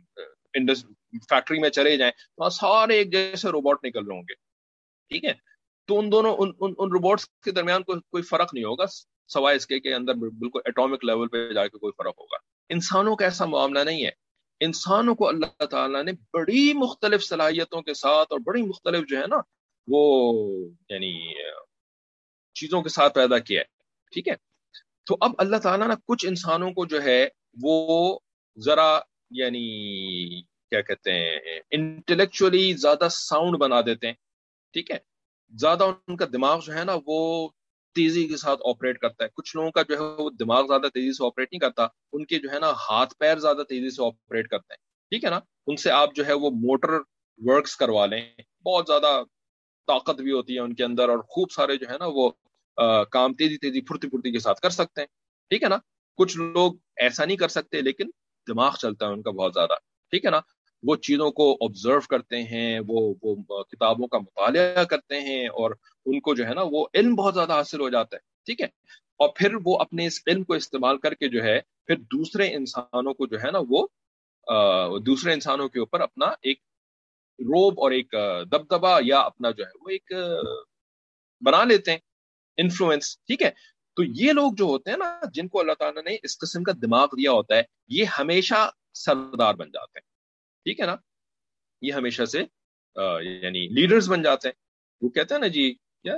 فیکٹری میں چلے جائیں تو وہاں سارے ایک جیسے روبوٹ نکل رہے ہوں گے. ٹھیک ہے، تو ان دونوں ان روبوٹس کے درمیان کوئی فرق نہیں ہوگا، سوائے اس کے اندر بالکل ایٹامک لیول پہ جا کے کوئی فرق ہوگا. انسانوں کا ایسا معاملہ نہیں ہے. انسانوں کو اللہ تعالیٰ نے بڑی مختلف صلاحیتوں کے ساتھ اور بڑی مختلف جو ہے نا وہ یعنی چیزوں کے ساتھ پیدا کیا ہے. ٹھیک ہے، تو اب اللہ تعالیٰ نے کچھ انسانوں کو جو ہے وہ ذرا یعنی کیا کہتے ہیں انٹلیکچولی زیادہ ساؤنڈ بنا دیتے ہیں. ٹھیک ہے، زیادہ ان کا دماغ جو ہے نا وہ تیزی کے ساتھ آپریٹ کرتا ہے. کچھ لوگوں کا جو ہے وہ دماغ زیادہ تیزی سے آپریٹ نہیں کرتا، ان کے جو ہے نا ہاتھ پیر زیادہ تیزی سے آپریٹ کرتے ہیں. ٹھیک ہے نا، ان سے آپ جو ہے وہ موٹر ورکس کروا لیں، بہت زیادہ طاقت بھی ہوتی ہے ان کے اندر اور خوب سارے جو ہے نا وہ کام تیزی پھرتی کے ساتھ کر سکتے ہیں. ٹھیک ہے نا، کچھ لوگ ایسا نہیں کر سکتے لیکن دماغ چلتا ہے ان کا بہت زیادہ. ٹھیک ہے نا، وہ چیزوں کو آبزرو کرتے ہیں، وہ کتابوں کا مطالعہ کرتے ہیں اور ان کو جو ہے نا وہ علم بہت زیادہ حاصل ہو جاتا ہے. ٹھیک ہے، اور پھر وہ اپنے اس علم کو استعمال کر کے جو ہے پھر دوسرے انسانوں کو جو ہے نا وہ دوسرے انسانوں کے اوپر اپنا ایک روب اور ایک دبدبا یا اپنا جو ہے وہ ایک بنا لیتے ہیں، انفلوئنس. ٹھیک ہے، تو یہ لوگ جو ہوتے ہیں نا جن کو اللہ تعالیٰ نے اس قسم کا دماغ دیا ہوتا ہے، یہ ہمیشہ سردار بن جاتے ہیں. ٹھیک ہے نا، یہ ہمیشہ سے یعنی لیڈرز بن جاتے ہیں. وہ کہتے ہیں نا جی کیا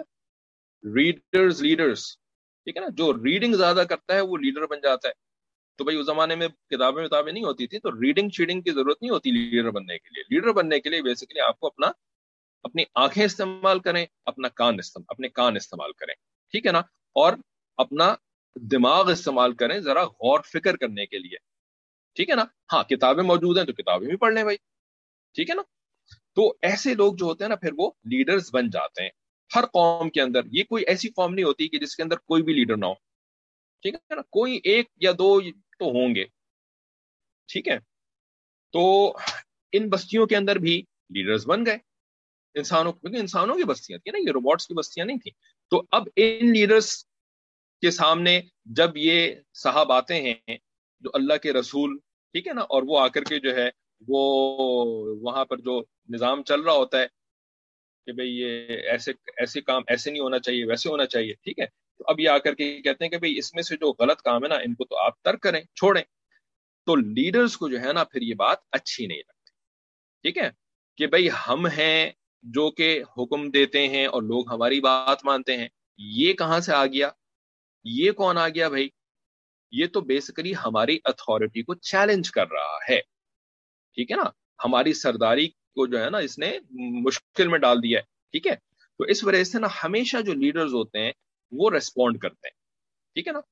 لیڈرز. ٹھیک ہے نا، جو ریڈنگ زیادہ کرتا ہے وہ لیڈر بن جاتا ہے. تو بھائی اس زمانے میں کتابیں نہیں ہوتی تھی، تو ریڈنگ شیڈنگ کی ضرورت نہیں ہوتی لیڈر بننے کے لیے. لیڈر بننے کے لیے بیسیکلی آپ کو اپنی آنکھیں استعمال کریں، اپنے کان استعمال کریں. ٹھیک ہے نا، اور اپنا دماغ استعمال کریں ذرا غور فکر کرنے کے لیے. ٹھیک ہے نا، ہاں کتابیں موجود ہیں تو کتابیں بھی پڑھ لیں بھائی. ٹھیک ہے نا، تو ایسے لوگ جو ہوتے ہیں نا پھر وہ لیڈرز بن جاتے ہیں. ہر قوم کے اندر یہ کوئی ایسی قوم نہیں ہوتی کہ جس کے اندر کوئی بھی لیڈر نہ ہو. ٹھیک ہے نا، کوئی ایک یا دو تو ہوں گے. ٹھیک ہے، تو ان بستیوں کے اندر بھی لیڈرز بن گئے انسانوں کی بستیاں تھیں نا، یہ روبوٹس کی بستیاں نہیں تھیں. تو اب ان لیڈرز کے سامنے جب یہ صاحب آتے ہیں جو اللہ کے رسول، ٹھیک ہے نا، اور وہ آ کر کے جو ہے وہ وہاں پر جو نظام چل رہا ہوتا ہے کہ بھئی یہ ایسے کام ایسے نہیں ہونا چاہیے، ویسے ہونا چاہیے. ٹھیک ہے، تو اب یہ آ کر کے کہتے ہیں کہ بھئی اس میں سے جو غلط کام ہے نا ان کو تو آپ ترک کریں، چھوڑیں. تو لیڈرز کو جو ہے نا پھر یہ بات اچھی نہیں لگتی. ٹھیک ہے، کہ بھئی ہم ہیں جو کہ حکم دیتے ہیں اور لوگ ہماری بات مانتے ہیں، یہ کہاں سے آ گیا، یہ کون آ گیا بھائی، یہ تو بیسیکلی ہماری اتھارٹی کو چیلنج کر رہا ہے. ٹھیک ہے نا، ہماری سرداری کو جو ہے نا اس نے مشکل میں ڈال دیا ہے. ٹھیک ہے، تو اس وجہ سے نا ہمیشہ جو لیڈرز ہوتے ہیں وہ ریسپونڈ کرتے ہیں. ٹھیک ہے نا،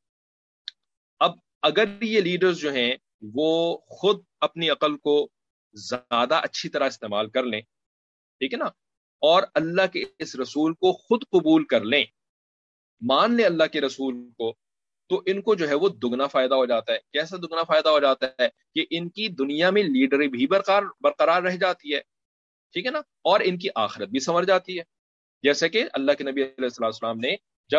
اب اگر یہ لیڈرز جو ہیں وہ خود اپنی عقل کو زیادہ اچھی طرح استعمال کر لیں، ٹھیک ہے نا، اور اللہ کے اس رسول کو خود قبول کر لیں، مان لیں اللہ کے رسول کو، تو ان کو جو ہے وہ دگنا فائدہ ہو جاتا ہے. کیسا دگنا فائدہ ہو جاتا ہے کہ ان کی دنیا میں لیڈری بھی برقرار رہ جاتی ہے. ٹھیک ہے نا، اور ان کی آخرت بھی سنور جاتی ہے. جیسے کہ اللہ کے نبی علیہ السلام نے جب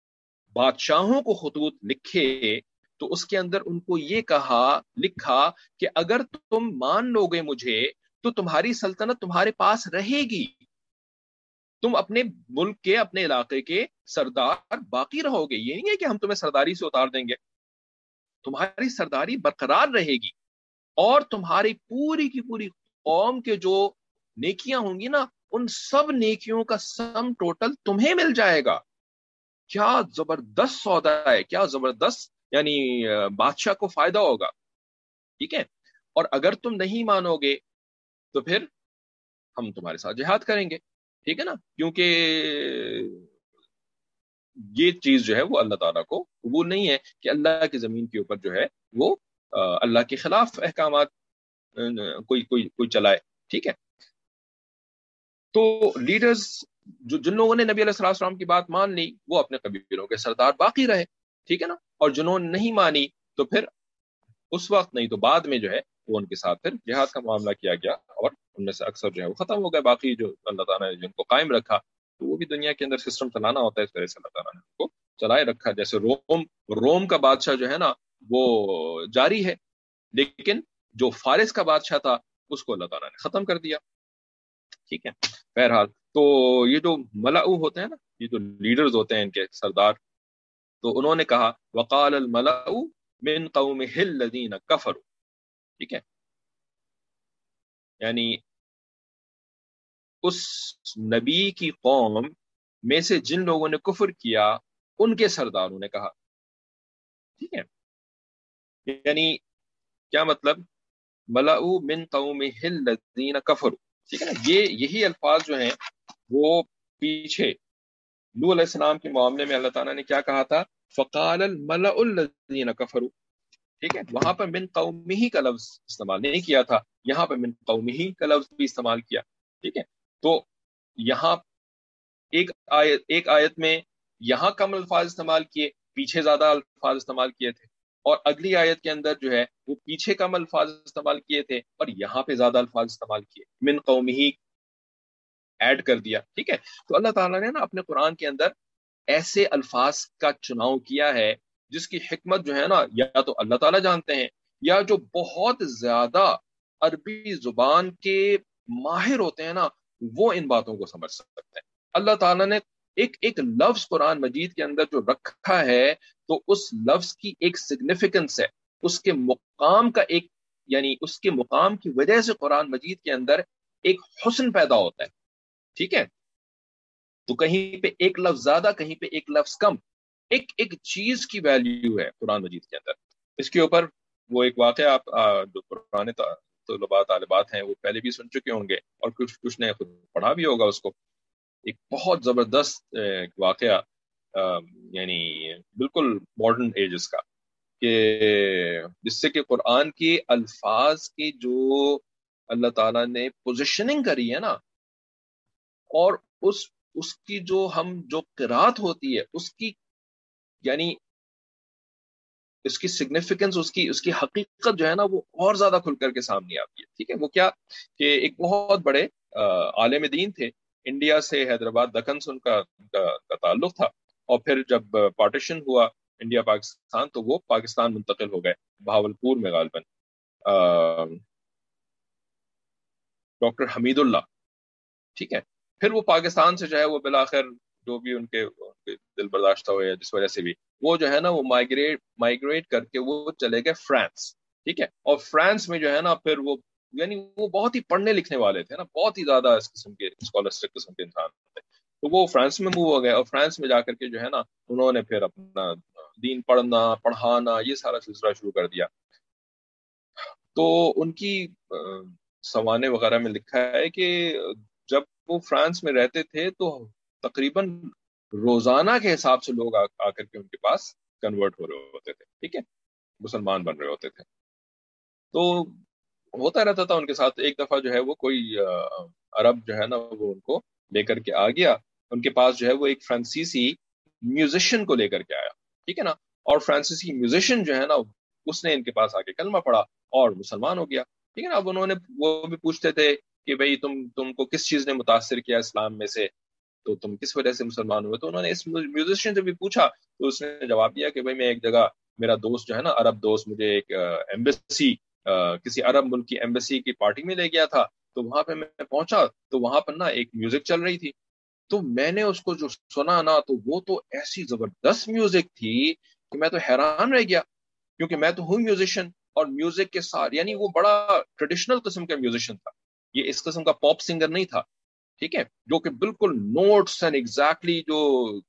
بادشاہوں کو خطوط لکھے تو اس کے اندر ان کو یہ لکھا کہ اگر تم مان لو گے مجھے تو تمہاری سلطنت تمہارے پاس رہے گی، تم اپنے ملک کے اپنے علاقے کے سردار باقی رہو گے. یہ نہیں ہے کہ ہم تمہیں سرداری سے اتار دیں گے، تمہاری سرداری برقرار رہے گی اور تمہاری پوری کی پوری قوم کے جو نیکیاں ہوں گی نا ان سب نیکیوں کا سم ٹوٹل تمہیں مل جائے گا. کیا زبردست سودا ہے، کیا زبردست یعنی بادشاہ کو فائدہ ہوگا. ٹھیک ہے، اور اگر تم نہیں مانو گے تو پھر ہم تمہارے ساتھ جہاد کریں گے. ٹھیک ہے نا، کیونکہ یہ چیز جو ہے وہ اللہ تعالیٰ کو قبول نہیں ہے کہ اللہ کی زمین کے اوپر جو ہے وہ اللہ کے خلاف احکامات کوئی چلائے. ٹھیک ہے، تو لیڈرز جن لوگوں نے نبی علیہ السلام کی بات مان لی وہ اپنے قبیلوں کے سردار باقی رہے. ٹھیک ہے نا، اور جنہوں نے نہیں مانی تو پھر اس وقت نہیں تو بعد میں جو ہے وہ ان کے ساتھ پھر جہاد کا معاملہ کیا گیا، اور ان میں سے اکثر جو ہے وہ ختم ہو گئے. باقی جو اللہ تعالیٰ نے جن کو قائم رکھا تو وہ بھی دنیا کے اندر سسٹم چلانا ہوتا ہے، اس طرح سے اللہ تعالیٰ نے ان کو چلائے رکھا. جیسے روم کا بادشاہ جو ہے نا وہ جاری ہے، لیکن جو فارس کا بادشاہ تھا اس کو اللہ تعالیٰ نے ختم کر دیا. ٹھیک ہے، بہرحال تو یہ جو ملاؤ ہوتے ہیں نا، یہ جو لیڈرز ہوتے ہیں ان کے سردار، تو انہوں نے کہا وقال الملأ من قومه الذين كفروا. ٹھیک ہے، یعنی اس نبی کی قوم میں سے جن لوگوں نے کفر کیا ان کے سرداروں نے کہا. ٹھیک ہے، یعنی کیا مطلب، ملأ من قومه الذين كفروا. ٹھیک ہے نا، یہی الفاظ جو ہیں وہ پیچھے نوح علیہ السلام کے معاملے میں اللہ تعالیٰ نے کیا کہا تھا، فقال الملأ الذين كفروا. ٹھیک ہے، وہاں پر من قومه کا لفظ استعمال نہیں کیا تھا، یہاں پر من قومه کا لفظ بھی استعمال کیا. ٹھیک ہے، تو یہاں ایک آیت میں یہاں کم الفاظ استعمال کیے، پیچھے زیادہ الفاظ استعمال کیے تھے، اور اگلی آیت کے اندر جو ہے وہ پیچھے کم الفاظ استعمال کیے تھے اور یہاں پہ زیادہ الفاظ استعمال کیے، من قومه ایڈ کر دیا. ٹھیک ہے، تو اللہ تعالیٰ نے نا اپنے قرآن کے اندر ایسے الفاظ کا چناؤ کیا ہے جس کی حکمت جو ہے نا یا تو اللہ تعالیٰ جانتے ہیں، یا جو بہت زیادہ عربی زبان کے ماہر ہوتے ہیں نا وہ ان باتوں کو سمجھ سکتے ہیں. اللہ تعالیٰ نے ایک لفظ قرآن مجید کے اندر جو رکھا ہے تو اس لفظ کی ایک سگنیفیکنس ہے، اس کے مقام کا ایک یعنی اس کے مقام کی وجہ سے قرآن مجید کے اندر ایک حسن پیدا ہوتا ہے. ٹھیک ہے، تو کہیں پہ ایک لفظ زیادہ، کہیں پہ ایک لفظ کم، ایک چیز کی ویلیو ہے قرآن مجید کے اندر. اس کے اوپر وہ ایک واقعہ آپ جو پرانے طلباء طالبات ہیں وہ پہلے بھی سن چکے ہوں گے اور کچھ نے خود پڑھا بھی ہوگا اس کو. ایک بہت زبردست واقعہ یعنی بالکل ماڈرن ایجز کا، کہ جس سے کہ قرآن کے الفاظ کی جو اللہ تعالیٰ نے پوزیشننگ کری ہے نا، اور اس کی جو قرات ہوتی ہے اس کی یعنی اس کی سگنیفیکنس، اس کی حقیقت جو ہے نا وہ اور زیادہ کھل کر کے سامنے آتی ہے. ٹھیک ہے، وہ کیا کہ ایک بہت بڑے عالم دین تھے، انڈیا سے حیدرآباد دکن سے ان کا تعلق تھا، اور پھر جب پارٹیشن ہوا انڈیا پاکستان تو وہ پاکستان منتقل ہو گئے، بہاولپور میں غالباً ڈاکٹر حمید اللہ. ٹھیک ہے، پھر وہ پاکستان سے جو ہے وہ بالآخر جو بھی ان کے دل برداشتہ ہوئے جس وجہ سے بھی وہ جو ہے نا وہ مائگریٹ کر کے وہ چلے گئے فرانس. ٹھیک ہے، اور فرانس میں جو ہے نا پھر وہ یعنی وہ بہت ہی پڑھنے لکھنے والے تھے نا، بہت ہی زیادہ اس قسم کے اسکالرسٹک قسم کے انسان تھے، تو وہ فرانس میں موو ہو گئے، اور فرانس میں جا کر کے جو ہے نا انہوں نے پھر اپنا دین پڑھانا یہ سارا سلسلہ شروع کر دیا. تو ان کی سوانح وغیرہ میں لکھا ہے کہ جب وہ فرانس میں رہتے تھے تو تقریباً روزانہ کے حساب سے لوگ آ کر کے ان کے پاس کنورٹ ہو رہے ہوتے تھے. ٹھیک ہے، مسلمان بن رہے ہوتے تھے. تو ہوتا رہتا تھا ان کے ساتھ. ایک دفعہ جو ہے وہ کوئی عرب جو ہے نا وہ ان کو لے کر کے آ گیا، ان کے پاس جو ہے وہ ایک فرانسیسی میوزیشین کو لے کر کے آیا. ٹھیک ہے نا، اور فرانسیسی میوزیشین جو ہے نا اس نے ان کے پاس آ کے کلمہ پڑھا اور مسلمان ہو گیا. ٹھیک ہے نا، اب انہوں نے وہ بھی پوچھتے تھے کہ بھئی تم کو کس چیز نے متاثر کیا اسلام میں سے، تو تم کس وجہ سے مسلمان ہوئے. تو انہوں نے اس میوزیشین سے بھی پوچھا تو اس نے جواب دیا کہ بھئی میں ایک جگہ، میرا دوست جو ہے نا عرب دوست مجھے ایک ایمبیسی کسی عرب ملک کی ایمبیسی کی پارٹی میں لے گیا تھا، تو وہاں پہ میں پہنچا تو وہاں پر نا ایک میوزک چل رہی تھی، تو میں نے اس کو جو سنا نا تو وہ تو ایسی زبردست میوزک تھی کہ میں تو حیران رہ گیا، کیونکہ میں تو ہوں میوزیشین اور میوزک کے ساتھ یعنی وہ بڑا ٹریڈیشنل قسم کا میوزیشین تھا، یہ اس قسم کا پاپ سنگر نہیں تھا. ٹھیک ہے، جو کہ بالکل نوٹس اینڈ ایگزیکٹلی جو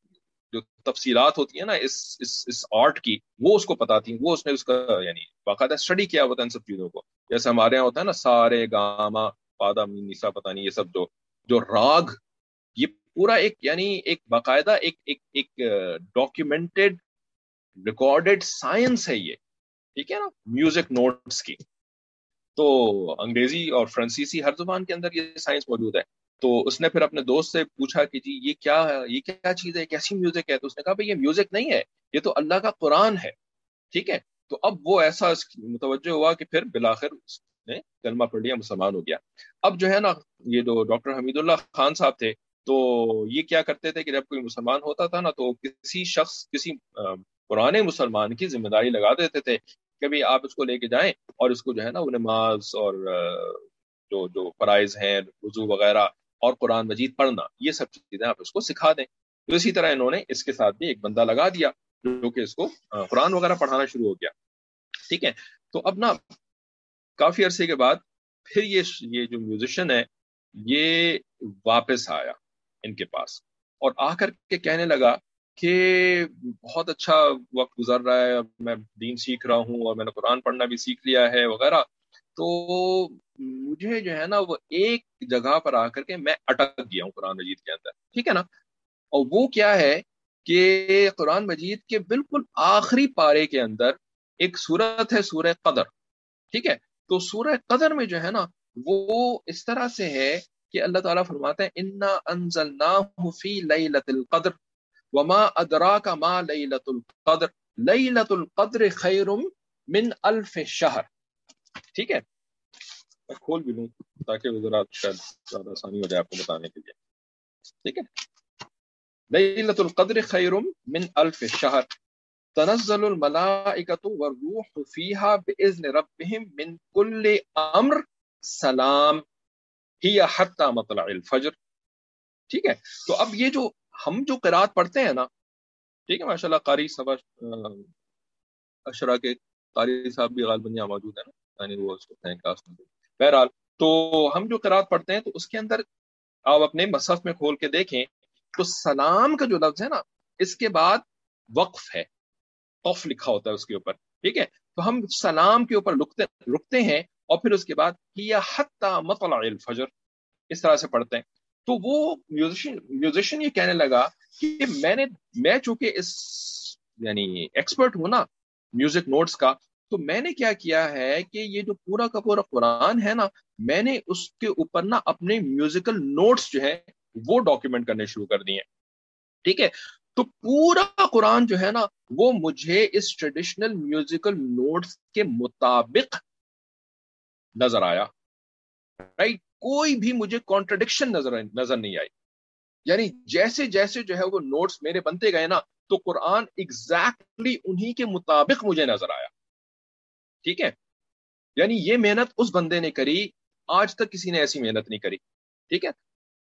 جو تفصیلات ہوتی ہیں نا اس آرٹ کی، وہ اس کو پتا تھی، وہ اس نے اس کا یعنی باقاعدہ اسٹڈی کیا ہوتا ہے ان سب چیزوں کو. جیسے ہمارے یہاں ہوتا ہے نا سارے گاما پادا نیسا پتہ نہیں، یہ سب جو راگ، یہ پورا ایک یعنی ایک باقاعدہ ایک ڈاکیومنٹڈ ریکارڈڈ سائنس ہے یہ، ٹھیک ہے نا، میوزک نوٹس کی. تو انگریزی اور فرانسیسی ہر زبان کے اندر یہ سائنس موجود ہے. تو اس نے پھر اپنے دوست سے پوچھا کہ جی یہ کیا ہے، یہ کیا چیز ہے، کیسی میوزک ہے؟ تو اس نے کہا بھائی یہ میوزک نہیں ہے، یہ تو اللہ کا قرآن ہے. ٹھیک ہے. تو اب وہ ایسا متوجہ ہوا کہ پھر بالآخر اس نے کلمہ پڑھ لیا، مسلمان ہو گیا. اب جو ہے نا یہ جو ڈاکٹر حمید اللہ خان صاحب تھے، تو یہ کیا کرتے تھے کہ جب کوئی مسلمان ہوتا تھا نا تو کسی شخص، کسی پرانے مسلمان کی ذمہ داری لگا دیتے تھے کہ بھی آپ اس کو لے کے جائیں اور اس کو جو ہے نا وہ نماز اور جو فرائض ہیں، وضو وغیرہ اور قرآن مجید پڑھنا، یہ سب چیزیں آپ اس کو سکھا دیں. تو اسی طرح انہوں نے اس کے ساتھ بھی ایک بندہ لگا دیا جو کہ اس کو قرآن وغیرہ پڑھانا شروع ہو گیا. ٹھیک ہے. تو اب نا کافی عرصے کے بعد پھر یہ جو میوزیشین ہے یہ واپس آیا ان کے پاس، اور آ کر کے کہنے لگا کہ بہت اچھا وقت گزر رہا ہے، میں دین سیکھ رہا ہوں اور میں نے قرآن پڑھنا بھی سیکھ لیا ہے وغیرہ. تو مجھے جو ہے نا وہ ایک جگہ پر آ کر کے میں اٹک گیا ہوں قرآن مجید کے اندر. ٹھیک ہے نا. اور وہ کیا ہے کہ قرآن مجید کے بالکل آخری پارے کے اندر ایک سورت ہے، سورہ قدر. ٹھیک ہے. تو سورہ قدر میں جو ہے نا وہ اس طرح سے ہے کہ اللہ تعالیٰ فرماتے ہیں انا انزلناہ فی لیلۃ القدر وما ادراک ما لیلۃ القدر لیلۃ القدر خیر من الف شہر. ٹھیک ہے. میں کھول بھی لوں تاکہ وہ ذرا شاید زیادہ آسانی ہو جائے آپ کو بتانے کے لیے. ٹھیک ہے. لیلۃ القدر خیر من الف شہر تنزل الملائکۃ والروح فیہا باذن ربہم من کل امر سلام ہی حتی مطلع الفجر. ٹھیک ہے. تو اب یہ جو ہم جو قرات پڑھتے ہیں نا، ٹھیک ہے، ماشاءاللہ قاری صاحب اشرا کے قاری صاحب بھی غالباً یہاں موجود ہے نا، یعنی وہ اس وقت ہیں کلاس میں. بہرحال تو ہم جو قرات پڑھتے ہیں تو اس کے اندر آپ اپنے مصحف میں کھول کے دیکھیں تو سلام کا جو لفظ ہے نا اس کے بعد وقف ہے، قف لکھا ہوتا ہے اس کے اوپر. ٹھیک ہے. تو ہم سلام کے اوپر رکتے ہیں اور پھر اس کے بعد ہی حتی مطلع الفجر اس طرح سے پڑھتے ہیں. تو وہ میوزیشین یہ کہنے لگا کہ میں چونکہ اس یعنی ایکسپرٹ ہوں نا میوزک نوٹس کا، تو میں نے کیا ہے کہ یہ جو پورا کا پورا قرآن ہے نا، میں نے اس کے اوپر نا اپنے میوزیکل نوٹس جو ہے وہ ڈاکیومنٹ کرنے شروع کر دیے. ٹھیک ہے. تو پورا قرآن جو ہے نا وہ مجھے اس ٹریڈیشنل میوزیکل نوٹس کے مطابق نظر آیا. رائٹ. کوئی بھی مجھے کانٹرڈکشن نظر نہیں آئی. یعنی جیسے جیسے جو ہے وہ نوٹس میرے بنتے گئے نا تو قرآن ایگزیکٹلی انہی کے مطابق مجھے نظر آیا. ٹھیک ہے. یعنی یہ محنت اس بندے نے کری، آج تک کسی نے ایسی محنت نہیں کری. ٹھیک ہے.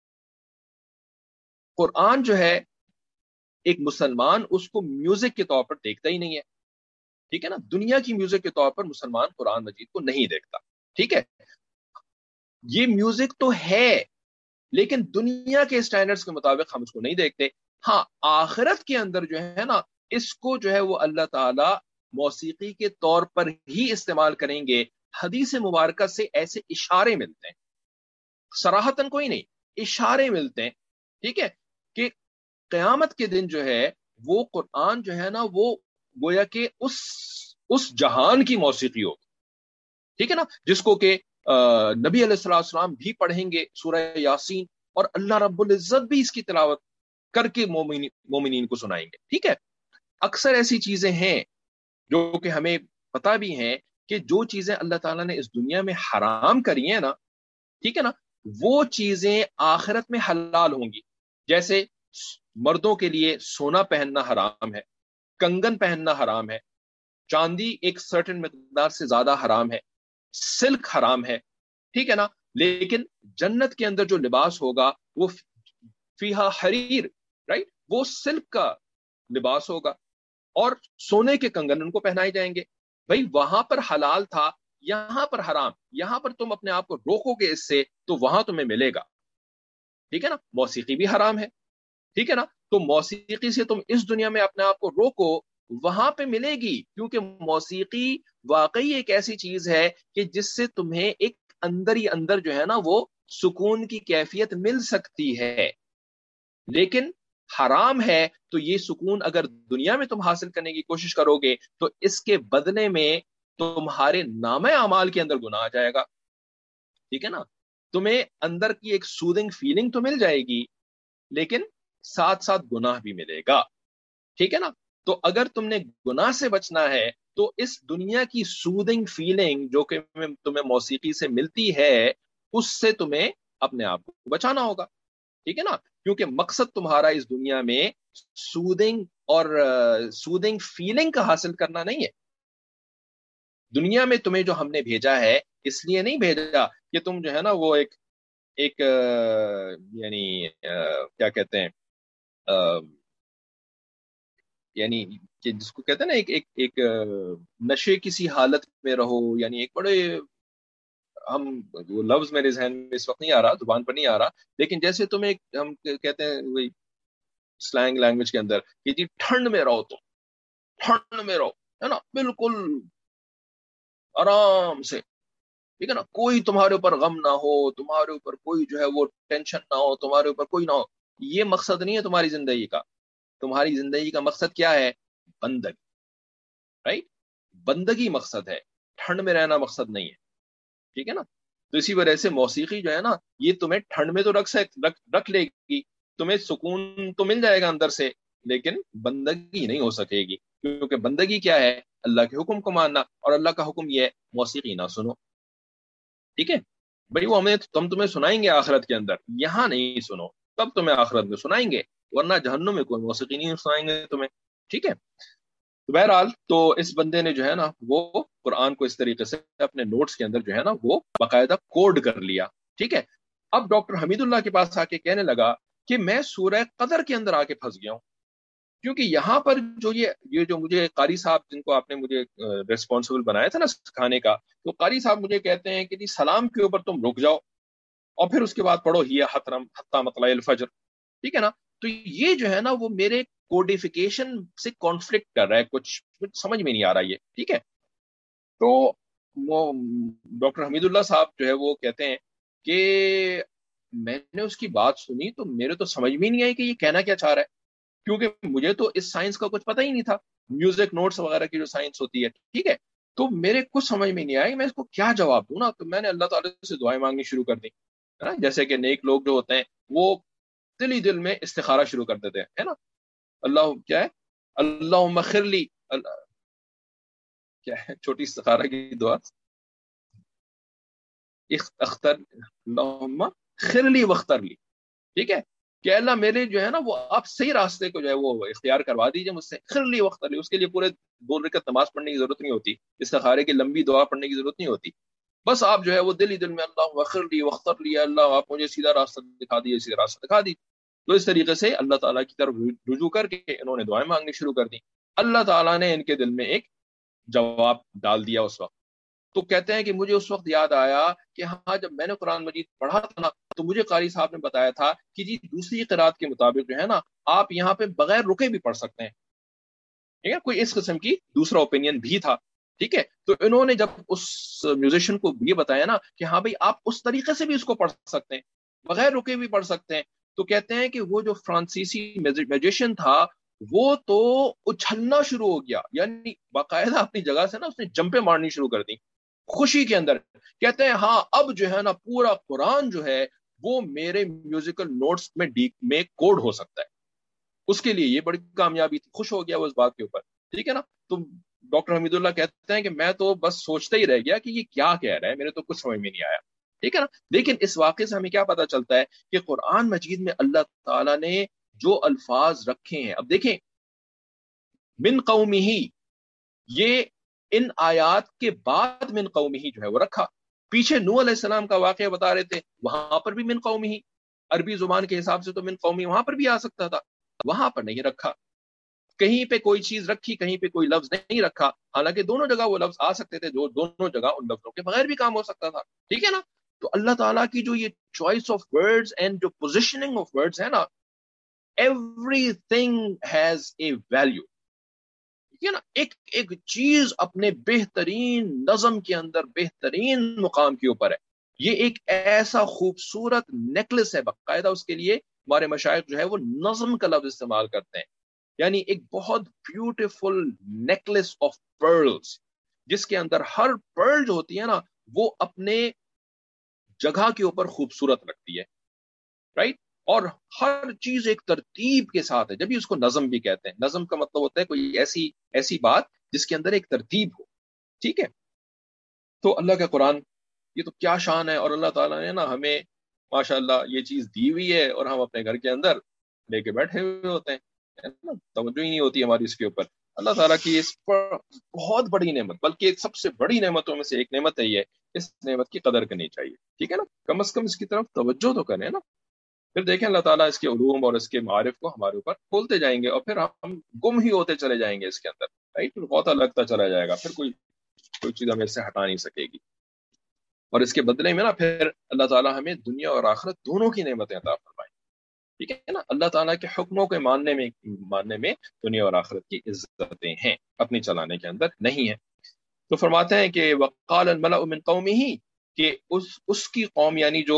قرآن جو ہے ایک مسلمان اس کو میوزک کے طور پر دیکھتا ہی نہیں ہے. ٹھیک ہے نا. دنیا کی میوزک کے طور پر مسلمان قرآن مجید کو نہیں دیکھتا. ٹھیک ہے. یہ میوزک تو ہے لیکن دنیا کے سٹینڈرڈز کے مطابق ہم اس کو نہیں دیکھتے. ہاں آخرت کے اندر جو ہے نا اس کو جو ہے وہ اللہ تعالی موسیقی کے طور پر ہی استعمال کریں گے. حدیث مبارکہ سے ایسے اشارے ملتے ہیں، صراحتاً کوئی نہیں، اشارے ملتے ہیں. ٹھیک ہے. کہ قیامت کے دن جو ہے وہ قرآن جو ہے نا وہ گویا کہ اس جہان کی موسیقی ہوگی. ٹھیک ہے نا. جس کو کہ نبی علیہ السلام بھی پڑھیں گے سورہ یاسین، اور اللہ رب العزت بھی اس کی تلاوت کر کے مومنین کو سنائیں گے. ٹھیک ہے. اکثر ایسی چیزیں ہیں جو کہ ہمیں پتہ بھی ہیں کہ جو چیزیں اللہ تعالیٰ نے اس دنیا میں حرام کری ہیں نا، ٹھیک ہے نا، وہ چیزیں آخرت میں حلال ہوں گی. جیسے مردوں کے لیے سونا پہننا حرام ہے، کنگن پہننا حرام ہے، چاندی ایک سرٹن مقدار سے زیادہ حرام ہے، سلک حرام ہے. ٹھیک ہے نا. لیکن جنت کے اندر جو لباس ہوگا وہ فیہا حریر، رائٹ، وہ سلک کا لباس ہوگا، اور سونے کے کنگن ان کو پہنائے جائیں گے. بھائی وہاں پر حلال تھا، یہاں پر حرام، یہاں پر تم اپنے آپ کو روکو گے اس سے تو وہاں تمہیں ملے گا. ٹھیک ہے نا. موسیقی بھی حرام ہے. ٹھیک ہے نا. تو موسیقی سے تم اس دنیا میں اپنے آپ کو روکو, وہاں پہ ملے گی, کیونکہ موسیقی واقعی ایک ایسی چیز ہے کہ جس سے تمہیں ایک اندر ہی اندر جو ہے نا وہ سکون کی کیفیت مل سکتی ہے. لیکن حرام ہے تو یہ سکون اگر دنیا میں تم حاصل کرنے کی کوشش کرو گے تو اس کے بدلے میں تمہارے نامہ اعمال کے اندر گناہ آ جائے گا. ٹھیک ہے نا. تمہیں اندر کی ایک سودنگ فیلنگ تو مل جائے گی, لیکن ساتھ ساتھ گناہ بھی ملے گا. ٹھیک ہے نا. تو اگر تم نے گناہ سے بچنا ہے تو اس دنیا کی سودنگ فیلنگ جو کہ تمہیں موسیقی سے ملتی ہے اس سے تمہیں اپنے آپ کو بچانا ہوگا. ٹھیک ہے نا. کیونکہ مقصد تمہارا اس دنیا میں سودنگ اور سودنگ فیلنگ کا حاصل کرنا نہیں ہے. دنیا میں تمہیں جو ہم نے بھیجا ہے اس لیے نہیں بھیجا کہ تم جو ہے نا وہ ایک یعنی کیا کہتے ہیں, یعنی کہ جس کو کہتے ہیں نا ایک نشے کسی حالت میں رہو, یعنی ایک بڑے, ہم وہ لفظ میرے ذہن میں اس وقت نہیں آ رہا, زبان پر نہیں آ رہا, لیکن جیسے تم ایک ہم کہتے ہیں وہی سلینگ لینگویج کے اندر کہ جی ٹھنڈ میں رہو, تم ٹھنڈ میں رہو, ہے نا, بالکل آرام سے. ٹھیک ہے نا. کوئی تمہارے اوپر غم نہ ہو, تمہارے اوپر کوئی جو ہے وہ ٹینشن نہ ہو, تمہارے اوپر کوئی نہ ہو. یہ مقصد نہیں ہے تمہاری زندگی کا. تمہاری زندگی کا مقصد کیا ہے؟ بندگی. رائٹ. بندگی مقصد ہے, ٹھنڈ میں رہنا مقصد نہیں ہے. ٹھیک ہے نا. تو اسی وجہ سے موسیقی جو ہے نا یہ تمہیں ٹھنڈ میں تو رکھ لے گی, تمہیں سکون تو مل جائے گا اندر سے, لیکن بندگی نہیں ہو سکے گی. کیونکہ بندگی کیا ہے؟ اللہ کے حکم کو ماننا, اور اللہ کا حکم یہ ہے موسیقی نہ سنو. ٹھیک ہے بھائی. وہ ہم تمہیں سنائیں گے آخرت کے اندر, یہاں نہیں سنو, تب تمہیں آخرت میں سنائیں گے, ورنہ جہنم میں کوئی موسیقی نہیں سنائیں گے تمہیں. ٹھیک ہے. تو بہرحال تو اس بندے نے جو ہے نا وہ قرآن کو اس طریقے سے اپنے نوٹس کے اندر جو ہے نا وہ باقاعدہ کوڈ کر لیا. ٹھیک ہے. اب ڈاکٹر حمید اللہ کے پاس آ کے کہنے لگا کہ میں سورہ قدر کے اندر آ کے پھنس گیا ہوں, کیونکہ یہاں پر جو یہ جو مجھے قاری صاحب جن کو آپ نے مجھے ریسپانسبل بنایا تھا نا سکھانے کا, تو قاری صاحب مجھے کہتے ہیں کہ جی سلام کے اوپر تم رک جاؤ اور پھر اس کے بعد پڑھو ہی حتی مطلع الفجر. ٹھیک ہے نا. تو یہ جو ہے نا وہ میرے کوڈیفیکیشن سے کانفلکٹ کر رہا ہے, کچھ سمجھ میں نہیں آ رہا یہ. ٹھیک ہے. تو وہ ڈاکٹر حمید اللہ صاحب جو ہے وہ کہتے ہیں کہ میں نے اس کی بات سنی تو میرے تو سمجھ میں نہیں آئی کہ یہ کہنا کیا چاہ رہا ہے, کیونکہ مجھے تو اس سائنس کا کچھ پتہ ہی نہیں تھا, میوزک نوٹس وغیرہ کی جو سائنس ہوتی ہے. ٹھیک ہے. تو میرے کچھ سمجھ میں نہیں آئی میں اس کو کیا جواب دوں نا. تو میں نے اللہ تعالیٰ سے دعائیں مانگنی شروع کر دی, ہے نا, جیسے کہ نیک لوگ جو ہوتے ہیں وہ دل ہی دل میں استخارہ شروع کر دیتے ہیں, ہے نا. اللہ کیا ہے, اللہم خرلی, کیا ہے چھوٹی استخارہ کی دعا, اختر اللہم خرلی وختر لی. ٹھیک ہے. کہ اللہ میرے جو ہے نا وہ آپ صحیح راستے کو جو ہے وہ اختیار کروا دیجیے مجھ سے. خرلی وختر لی, اس کے لیے پورے 2 رکعت نماز پڑھنے کی ضرورت نہیں ہوتی, استخارے کی لمبی دعا پڑھنے کی ضرورت نہیں ہوتی. بس آپ جو ہے وہ دل ہی دل میں اللہ خرلی وختر لی, اللہ آپ مجھے سیدھا راستہ دکھا دیجیے, سیدھا راستہ دکھا دیجیے. تو اس طریقے سے اللہ تعالیٰ کی طرف رجوع کر کے انہوں نے دعائیں مانگنی شروع کر دی. اللہ تعالیٰ نے ان کے دل میں ایک جواب ڈال دیا اس وقت. تو کہتے ہیں کہ مجھے اس وقت یاد آیا کہ ہاں جب میں نے قرآن مجید پڑھا تھا نا تو مجھے قاری صاحب نے بتایا تھا کہ جی دوسری قرات کے مطابق جو ہے نا آپ یہاں پہ بغیر رکے بھی پڑھ سکتے ہیں. ٹھیک ہے. کوئی اس قسم کی دوسرا اوپینین بھی تھا. ٹھیک ہے. تو انہوں نے جب اس میوزیشین کو یہ بتایا نا کہ ہاں بھائی آپ اس طریقے سے بھی اس کو پڑھ سکتے ہیں, بغیر رکے بھی پڑھ سکتے ہیں, تو کہتے ہیں کہ وہ جو فرانسیسی میوزیشین تھا وہ تو اچھلنا شروع ہو گیا, یعنی باقاعدہ اپنی جگہ سے نا اس نے جمپیں مارنی شروع کر دی خوشی کے اندر. کہتے ہیں ہاں اب جو ہے نا پورا قرآن جو ہے وہ میرے میوزیکل نوٹس میں کوڈ ہو سکتا ہے. اس کے لیے یہ بڑی کامیابی تھی, خوش ہو گیا وہ اس بات کے اوپر. ٹھیک ہے نا. تو ڈاکٹر حمید اللہ کہتے ہیں کہ میں تو بس سوچتا ہی رہ گیا کہ یہ کیا کہہ رہا ہے, میرے تو کچھ سمجھ میں نہیں آیا. ٹھیک ہے نا. لیکن اس واقعے سے ہمیں کیا پتا چلتا ہے کہ قرآن مجید میں اللہ تعالیٰ نے جو الفاظ رکھے ہیں, اب دیکھیں من قومہ, یہ ان آیات کے بعد من قومہ جو ہے وہ رکھا. پیچھے نوح علیہ السلام کا واقعہ بتا رہے تھے, وہاں پر بھی من قومہ, عربی زبان کے حساب سے تو من قومہ وہاں پر بھی آ سکتا تھا, وہاں پر نہیں رکھا. کہیں پہ کوئی چیز رکھی, کہیں پہ کوئی لفظ نہیں رکھا, حالانکہ دونوں جگہ وہ لفظ آ سکتے تھے, دونوں جگہ ان لفظوں کے بغیر بھی کام ہو سکتا تھا. ٹھیک ہے نا. تو اللہ تعالیٰ کی جو یہ چوائس آف ورڈز اینڈ جو پوزیشننگ آف ورڈز ہے نا, everything has a value. ठीक है ना, एक एक चीज अपने बेहतरीन नज़म के अंदर बेहतरीन मुकाम के ऊपर है. ये एक ऐसा खूबसूरत नेकलेस है, बाकायदा उसके लिए हमारे मशाइख जो है वो नज़म का लफ्ज इस्तेमाल करते हैं, यानी एक बहुत ब्यूटीफुल नेकलेस ऑफ पर्ल्स, जिसके अंदर हर पर्ल जो होती है ना वो अपने जगह के ऊपर खूबसूरत लगती है, राइट. और हर चीज एक तरतीब के साथ है, जब भी उसको नज़म भी कहते हैं. नज़म का मतलब होता है कोई ऐसी ऐसी बात जिसके अंदर एक तरतीब हो. ठीक है, तो अल्लाह का कुरान ये तो क्या शान है, और अल्लाह ताला ने ना हमें माशाअल्लाह ये चीज दी हुई है, और हम अपने घर के अंदर लेके बैठे हुए होते हैं, है ना, तवज्जो ही नहीं होती हमारी इसके ऊपर. अल्लाह ताला की इस पर बहुत बड़ी नेमत, बल्कि एक सबसे बड़ी नेमतों में से एक नेमत है ये. इस नेमत की कदर करनी चाहिए, ठीक है ना, कम से कम इसकी तरफ तवज्जो तो करें ना. फिर देखें अल्लाह ताला इसके उलूम और इसके मारिफ को हमारे ऊपर खोलते जाएंगे, और फिर हम गुम ही होते चले जाएंगे इसके अंदर, राइट. बहुत लगता चला जाएगा, फिर कोई कोई चीज हमें इससे हटा नहीं सकेगी. और इसके बदले में ना फिर अल्लाह ताला हमें दुनिया और आखिरत दोनों की नेमतें अता फरमाए. ठीक है ना, अल्लाह ताला के हुक्मों के मानने में दुनिया और आखिरत की इज्जतें हैं, अपनी चलाने के अंदर नहीं है. तो फरमाते हैं कि वक़ाल अल मलअ मिन कौमिही, कि उसकी कौम, यानी जो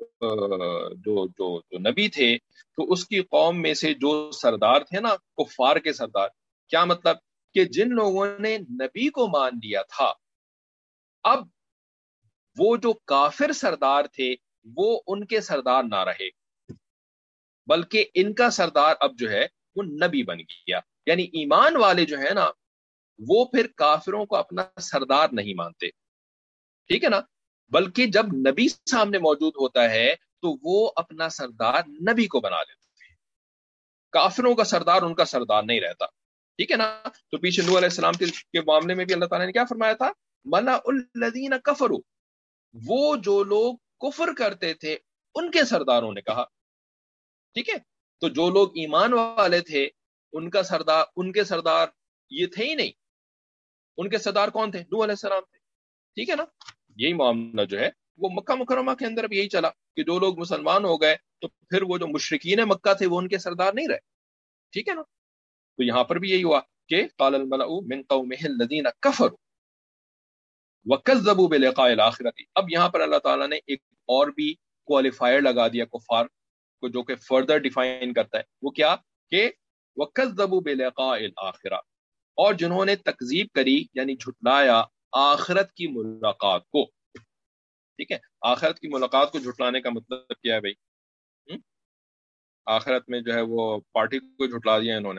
जो जो जो नबी थे, तो उसकी कौम में से जो सरदार थे ना, कुफार के सरदार. क्या मतलब, कि जिन लोगों ने नबी को मान लिया था, अब वो जो काफिर सरदार थे वो उनके सरदार ना रहे, बल्कि इनका सरदार अब जो है वो नबी बन गया. यानी ईमान वाले जो है ना वो फिर काफिरों को अपना सरदार नहीं मानते, ठीक है ना, बल्कि जब नबी सामने मौजूद होता है तो वो अपना सरदार नबी को बना लेते हैं. काफिरों का सरदार उनका सरदार नहीं रहता, ठीक है ना. तो पीछे नूह अलैहिस्सलाम के मामले में भी अल्लाह ताला ने क्या फरमाया था, मना उल्लज़ीना कफरू, वो जो लोग कुफर करते थे उनके सरदारों ने कहा. ठीक है, तो जो लोग ईमान वाले थे उनके सरदार ये थे ही नहीं. उनके सरदार कौन थे, नूह अलैहिस्सलाम थे. ठीक है ना, यही मामला जो है वो मक्का मुकर्रमा के अंदर भी यही चला कि जो लोग मुसलमान हो गए तो फिर वो जो मुशरिकीन मक्का थे वो उनके सरदार नहीं रहे. ठीक है ना, तो यहां पर भी यही हुआ कि क़ाल अल मलअ मिन क़ौमिहि अल्लज़ीना कफ़रू वकज़्ज़बू बिलिक़ाइल आखिरती. अब यहाँ पर अल्लाह ताला ने एक और भी क्वालिफायर लगा दिया कुफार को, जो कि फर्दर डिफाइन करता है. वो क्या, कि वकज़्ज़बू बिलिक़ाइल आखिरा, और जिन्होंने तकजीब करी यानी झुटलाया आखिरत की मुलाकात को. ठीक है, आखिरत की मुलाकात को झुटलाने का मतलब क्या है भाई? आखिरत में जो है वो पार्टी को झुटला दिया इन्होंने.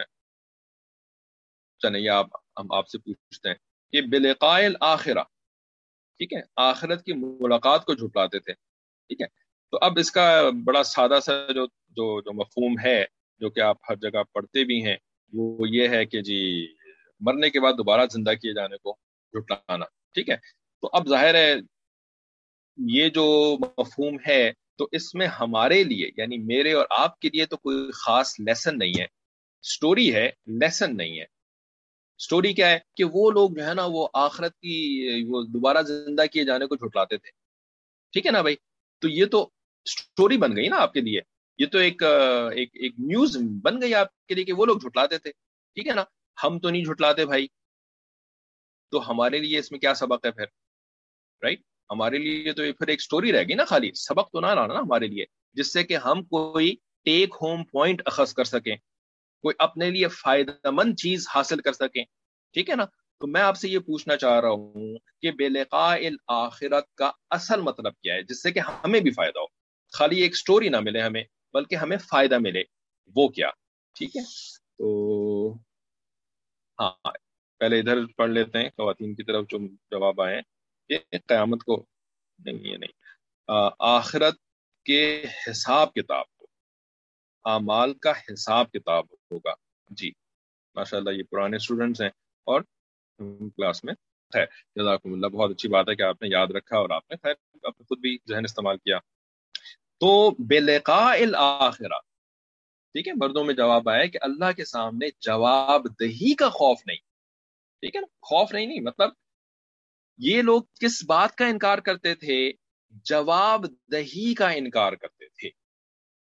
चलिए हम आपसे पूछते हैं कि बिलिक़ाइल आखिरा, ठीक है, आखिरत की मुलाकात को झुटलाते थे. ठीक है, तो अब इसका बड़ा सादा सा जो जो जो मफहूम है, जो कि आप हर जगह पढ़ते भी हैं, वो ये है कि जी मरने के बाद दोबारा जिंदा किए जाने को झुटलाना. ठीक है, तो अब जाहिर है ये जो मफहूम है, तो इसमें हमारे लिए यानी मेरे और आपके लिए तो कोई खास लेसन नहीं है. स्टोरी है, लेसन नहीं है. स्टोरी क्या है कि वो लोग जो है ना वो आखिरत की वो दोबारा जिंदा किए जाने को झुटलाते थे. ठीक है ना भाई, तो ये तो स्टोरी बन गई ना आपके लिए, ये तो एक न्यूज बन गई आपके लिए कि वो लोग झुटलाते थे. ठीक है ना, हम तो नहीं झुटलाते भाई, तो हमारे लिए इसमें क्या सबक है फिर, राइट. हमारे लिए तो ये फिर एक स्टोरी रहेगी ना, खाली सबक तो ना लाना ना हमारे लिए, जिससे कि हम कोई टेक होम पॉइंट अखज कर सकें, कोई अपने लिए फायदेमंद चीज हासिल कर सकें. ठीक है ना, तो मैं आपसे ये पूछना चाह रहा हूं कि बेलिक़ाइल आखिरत का असल मतलब क्या है, जिससे कि हमें भी फायदा हो, खाली एक स्टोरी ना मिले हमें, बल्कि हमें फायदा मिले, वो क्या. ठीक है, तो हाँ, पहले इधर पढ़ लेते हैं ख़वातीन की तरफ जो जवाब आए हैं. ये क़यामत को नहीं, ये नहीं, आखिरत के हिसाब किताब को, आमाल का हिसाब किताब होगा. जी माशाल्लाह, ये पुराने स्टूडेंट्स हैं और क्लास में. खैर, जज़ाकुमुल्लाह, बहुत अच्छी बात है कि आपने याद रखा और आपने खैर आपने खुद भी जहन इस्तेमाल किया. तो बेलिक़ाइल आखिरा, ठीक है, मर्दों में जवाब आया कि अल्लाह के सामने जवाबदही का खौफ नहीं. ठीक है ना, खौफ नहीं मतलब ये लोग किस बात का इनकार करते थे, जवाबदही का इनकार करते थे.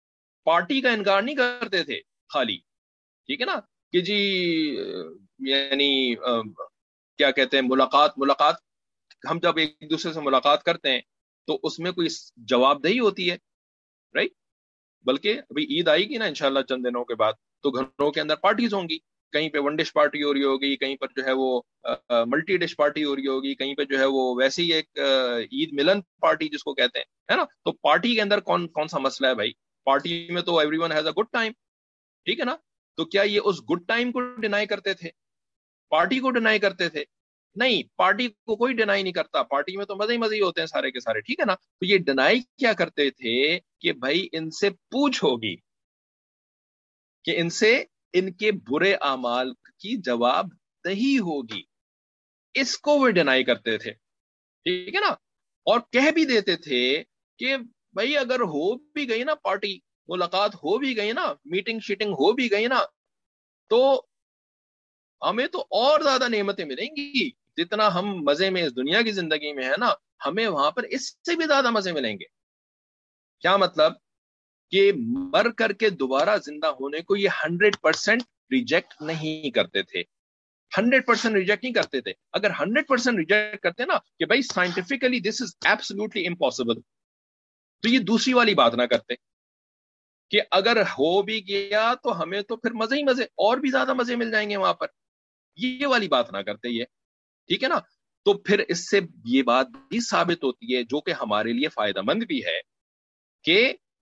پارٹی کا انکار نہیں کرتے تھے خالی، ٹھیک ہے نا، کہ جی یعنی کیا کہتے ہیں، ملاقات ہم جب ایک دوسرے سے ملاقات کرتے ہیں تو اس میں کوئی جواب دہی ہوتی ہے، رائٹ؟ بلکہ ابھی عید آئے گی نا انشاءاللہ چند دنوں کے بعد، تو گھروں کے اندر پارٹیز ہوں گی، کہیں پہ ون ڈش پارٹی ہو رہی ہوگی، کہیں پر جو ہے وہ ملٹی ڈش پارٹی ہو رہی ہوگی، کہیں پہ جو ہے وہ ویسے ہی ایک عید ملن پارٹی جس کو کہتے ہیں، ہے نا؟ تو پارٹی کے اندر کون سا مسئلہ ہے بھائی؟ پارٹی میں تو everyone has a good time, ٹھیک ہے نا؟ تو کیا یہ اس گڈ ٹائم کو ڈینائی کرتے تھے؟ پارٹی کو ڈینائی کرتے تھے؟ نہیں، پارٹی کو کوئی ڈینائی نہیں کرتا، پارٹی میں تو مزے ہی مزے ہی ہوتے ہیں سارے کے سارے، ٹھیک ہے نا؟ تو یہ ڈینائی کیا کرتے تھے کہ بھائی ان سے پوچھ ہوگی، کہ ان سے ان کے برے اعمال کی جواب دہی ہوگی، اس کو وہ ڈینائی کرتے تھے، ٹھیک ہے نا؟ اور کہہ بھی دیتے تھے کہ بھائی اگر ہو بھی گئی نا پارٹی، ملاقات ہو بھی گئی نا، میٹنگ شیٹنگ ہو بھی گئی نا، تو ہمیں تو اور زیادہ نعمتیں ملیں گی، جتنا ہم مزے میں اس دنیا کی زندگی میں ہے نا، ہمیں وہاں پر اس سے بھی زیادہ مزے ملیں گے۔ کیا مطلب؟ کہ مر کر کے دوبارہ زندہ ہونے کو یہ 100% ریجیکٹ نہیں کرتے تھے، 100% ریجیکٹ نہیں کرتے تھے۔ اگر 100% ریجیکٹ کرتے نا کہ بھائی scientifically this is absolutely impossible, تو یہ دوسری والی بات نہ کرتے کہ اگر ہو بھی گیا تو ہمیں تو پھر مزے ہی مزے، اور بھی زیادہ مزے مل جائیں گے وہاں پر، یہ والی بات نہ کرتے یہ، ٹھیک ہے نا؟ تو پھر اس سے یہ بات بھی ثابت ہوتی ہے، جو کہ ہمارے لیے فائدہ مند بھی ہے، کہ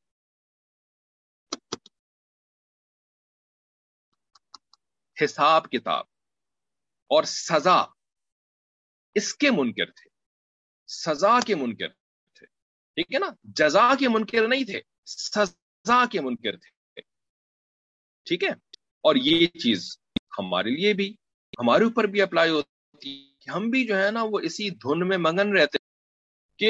حساب کتاب اور سزا اس کے منکر تھے، سزا کے منکر تھے، ٹھیک ہے نا؟ جزا کے منکر نہیں تھے، سزا کے منکر تھے، ٹھیک ہے؟ اور یہ چیز ہمارے لیے بھی، ہمارے اوپر بھی اپلائی ہوتی ہے، کہ ہم بھی جو ہے نا وہ اسی دھن میں مگن رہتے کہ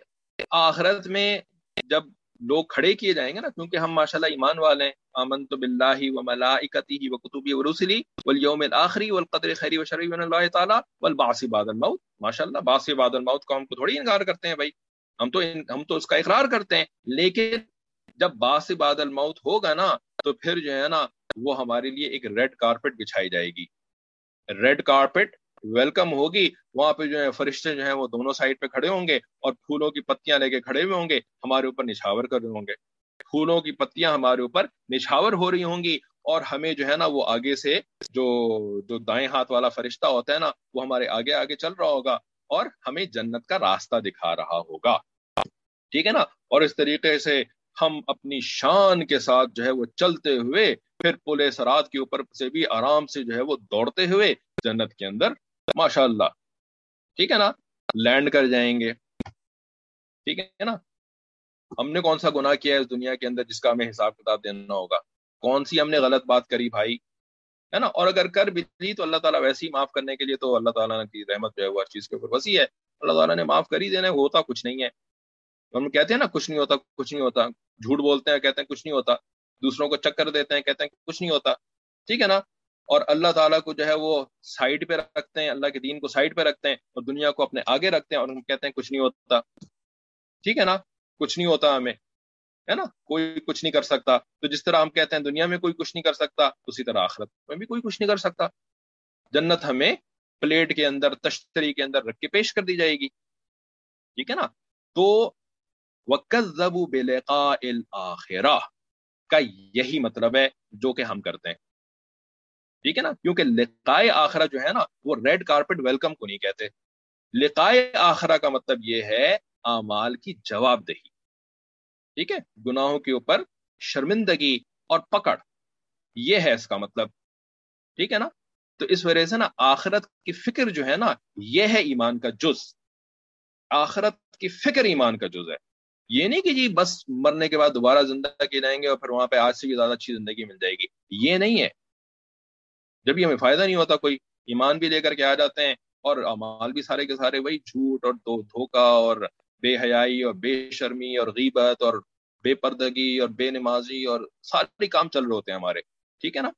آخرت میں جب لوگ کھڑے کیے جائیں گے نا، کیونکہ ہم ماشاءاللہ ایمان والے ہیں، آمنت باللہ وملائکتہ وکتبہ ورسلہ والیوم الآخر والقدر خیر و شر من اللہ تعالی والبعث بعد الموت۔ ماشاءاللہ بعث بعد الموت کا ہم کو تھوڑی انکار کرتے ہیں بھائی، ہم تو اس کا اقرار کرتے ہیں، لیکن جب بعث بعد الموت ہوگا نا تو پھر جو ہے نا وہ ہمارے لیے ایک ریڈ کارپٹ بچھائی جائے گی، ریڈ کارپٹ ویلکم ہوگی، وہاں پہ جو ہے فرشتے جو ہیں وہ دونوں سائڈ پہ کھڑے ہوں گے اور پھولوں کی پتیاں لے کے کھڑے ہوئے ہوں گے، ہمارے اوپر نچھاور کر رہے ہوں گے، پھولوں کی پتیاں ہمارے اوپر نچھاور ہو رہی ہوں گی، اور ہمیں جو ہے نا وہ آگے سے جو دائیں ہاتھ والا فرشتہ ہوتا ہے نا وہ ہمارے آگے آگے چل رہا ہوگا اور ہمیں جنت کا راستہ دکھا رہا ہوگا، ٹھیک ہے نا؟ اور اس طریقے سے ہم اپنی شان کے ساتھ جو ہے وہ چلتے ہوئے پھر پل صراط کے اوپر سے بھی آرام سے جو ہے وہ دوڑتے ہوئے جنت کے اندر ماشاءاللہ، ٹھیک ہے نا، لینڈ کر جائیں گے، ٹھیک ہے نا؟ ہم نے کون سا گناہ کیا ہے اس دنیا کے اندر جس کا ہمیں حساب کتاب دینا ہوگا؟ کون سی ہم نے غلط بات کری بھائی، ہے نا؟ اور اگر کر بھی لی تو اللہ تعالیٰ ویسے ہی معاف کرنے کے لیے، تو اللہ تعالیٰ کی رحمت جو ہے وہ ہر چیز کے اوپر وسیع ہے، اللہ تعالیٰ نے معاف کر ہی دینا، ہوتا کچھ نہیں ہے۔ ہم کہتے ہیں نا کچھ نہیں ہوتا، کچھ نہیں ہوتا، جھوٹ بولتے ہیں کہتے ہیں کچھ نہیں ہوتا، دوسروں کو چکر دیتے ہیں کہتے ہیں کچھ نہیں ہوتا، ٹھیک ہے نا؟ اور اللہ تعالیٰ کو جو ہے وہ سائڈ پہ رکھتے ہیں، اللہ کے دین کو سائڈ پہ رکھتے ہیں اور دنیا کو اپنے آگے رکھتے ہیں، اور ہم کہتے ہیں کچھ نہیں ہوتا، ٹھیک ہے نا؟ کچھ نہیں ہوتا ہمیں، ہے نا؟ کوئی کچھ نہیں کر سکتا، تو جس طرح ہم کہتے ہیں دنیا میں کوئی کچھ نہیں کر سکتا، اسی طرح آخرت میں بھی کوئی کچھ نہیں کر سکتا۔ جنت ہمیں پلیٹ کے اندر، تشتری کے اندر رکھ کے پیش کر دی جائے گی، ٹھیک ہے نا؟ تو وَكَذَّبُوا بِلِقَاءِ الْآخِرَةِ کا یہی مطلب ہے جو کہ ہم کرتے ہیں، ٹھیک ہے نا؟ کیونکہ لقائے آخرہ جو ہے نا وہ ریڈ کارپٹ ویلکم کو نہیں کہتے، لقائے آخرہ کا مطلب یہ ہے اعمال کی جواب دہی، ٹھیک ہے؟ گناہوں کے اوپر شرمندگی اور پکڑ، یہ ہے اس کا مطلب، ٹھیک ہے نا؟ تو اس وجہ سے نا آخرت کی فکر جو ہے نا یہ ہے ایمان کا جز، آخرت کی فکر ایمان کا جز ہے، یہ نہیں کہ جی بس مرنے کے بعد دوبارہ زندہ کیے جائیں گے اور پھر وہاں پہ آج سے بھی زیادہ اچھی زندگی مل جائے گی، یہ نہیں ہے۔ جب بھی ہمیں فائدہ نہیں ہوتا، کوئی ایمان بھی لے کر کے آ جاتے ہیں اور اعمال بھی سارے کے سارے وہی جھوٹ اور دھوکہ اور بے حیائی اور بے شرمی اور غیبت اور بے پردگی اور بے نمازی اور سارے کام چل رہے ہوتے ہیں ہمارے، ٹھیک ہے نا؟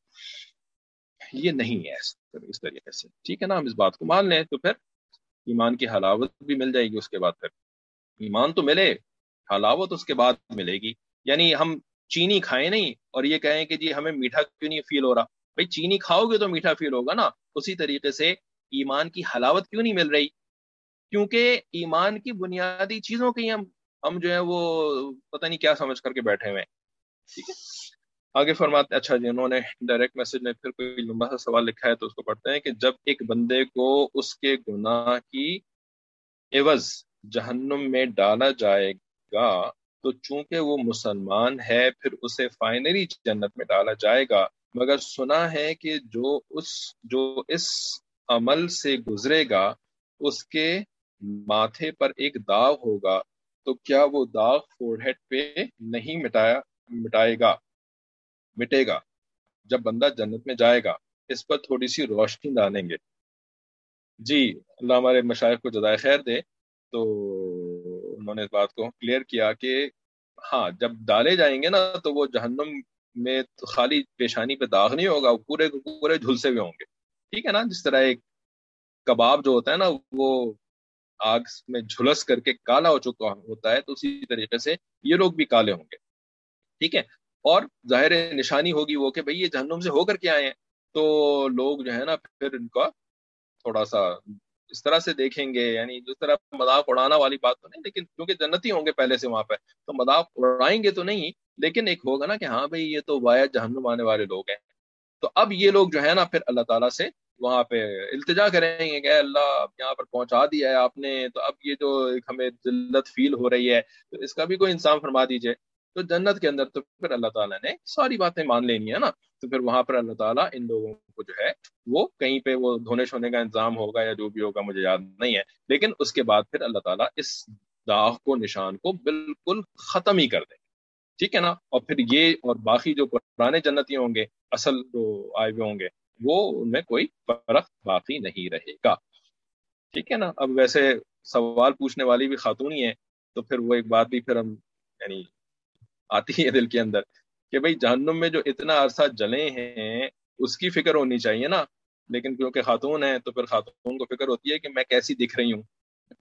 یہ نہیں ہے اس طریقے سے، ٹھیک ہے نا؟ ہم اس بات کو مان لیں تو پھر ایمان کی حلاوت بھی مل جائے گی، اس کے بعد پھر ایمان تو ملے، حلاوت اس کے بعد ملے گی۔ یعنی ہم چینی کھائیں نہیں اور یہ کہیں کہ جی ہمیں میٹھا کیوں نہیں فیل ہو رہا. بھائی چینی کھاؤ گے تو میٹھا فیل ہوگا نا. اسی طریقے سے ایمان کی حلاوت کیوں نہیں مل رہی؟ کیونکہ ایمان کی بنیادی چیزوں کی ہم جو ہے وہ پتہ نہیں کیا سمجھ کر کے بیٹھے ہوئے ہیں. ٹھیک ہے, آگے فرماتے, اچھا جی, انہوں نے ڈائریکٹ میسج میں پھر کوئی لمبا سا سوال لکھا ہے تو اس کو پڑھتے ہیں کہ جب ایک بندے کو اس کے گناہ کی عوض جہنم میں ڈالا جائے گا تو چونکہ وہ مسلمان ہے پھر اسے فائنلی جنت میں ڈالا جائے گا, مگر سنا ہے کہ جو اس عمل سے گزرے گا اس کے ماتھے پر ایک داغ ہوگا, تو کیا وہ داغ فور ہیڈ پہ نہیں مٹے گا جب بندہ جنت میں جائے گا؟ اس پر تھوڑی سی روشنی ڈالیں گے. جی, اللہ ہمارے مشائخ کو جزائے خیر دے. تو انہوں نے اس بات کو کلیئر کیا کہ ہاں جب ڈالے جائیں گے نا تو وہ جہنم میں خالی پیشانی پہ داغ نہیں ہوگا, وہ پورے پورے جھلسے ہوئے ہوں گے. ٹھیک ہے نا, جس طرح ایک کباب جو ہوتا ہے نا وہ آگ میں جھلس کر کے کالا ہو چکا ہوتا ہے, تو اسی طریقے سے یہ لوگ بھی کالے ہوں گے. ٹھیک ہے, اور ظاہر نشانی ہوگی وہ کہ بھئی یہ جہنم سے ہو کر کے آئے ہیں, تو لوگ جو ہے نا پھر ان کا تھوڑا سا اس طرح سے دیکھیں گے, یعنی جس طرح مذاق اڑانا والی بات تو نہیں, لیکن کیونکہ جنتی ہوں گے پہلے سے وہاں پہ تو مذاق اڑائیں گے تو نہیں, لیکن ایک ہوگا نا کہ ہاں بھئی یہ تو وایا جہنم آنے والے لوگ ہیں. تو اب یہ لوگ جو ہے نا پھر اللہ تعالیٰ سے وہاں پہ التجا کریں گے کہ اللہ اب یہاں پر پہنچا دیا ہے آپ نے, تو اب یہ جو ہمیں ذلت فیل ہو رہی ہے تو اس کا بھی کوئی انصاف فرما دیجئے. تو جنت کے اندر تو پھر اللہ تعالیٰ نے ساری باتیں مان لینی ہے نا, تو پھر وہاں پر اللہ تعالیٰ ان لوگوں کو جو ہے وہ کہیں پہ وہ دھونے شونے کا انتظام ہوگا یا جو بھی ہوگا مجھے یاد نہیں ہے, لیکن اس کے بعد پھر اللہ تعالیٰ اس داغ کو, نشان کو بالکل ختم ہی کر دیں. ٹھیک ہے نا, اور پھر یہ اور باقی جو پرانے جنتی ہوں گے اصل جو آئے ہوئے ہوں گے وہ ان میں کوئی فرق باقی نہیں رہے گا. ٹھیک ہے نا. اب ویسے سوال پوچھنے والی بھی خاتون ہی ہے, تو پھر وہ ایک بات بھی پھر ہم یعنی آتی ہے دل کے اندر کہ بھئی جہنم میں جو اتنا عرصہ جلے ہیں اس کی فکر ہونی چاہیے نا, لیکن کیونکہ خاتون ہے تو پھر خاتون کو فکر ہوتی ہے کہ میں کیسی دکھ رہی ہوں,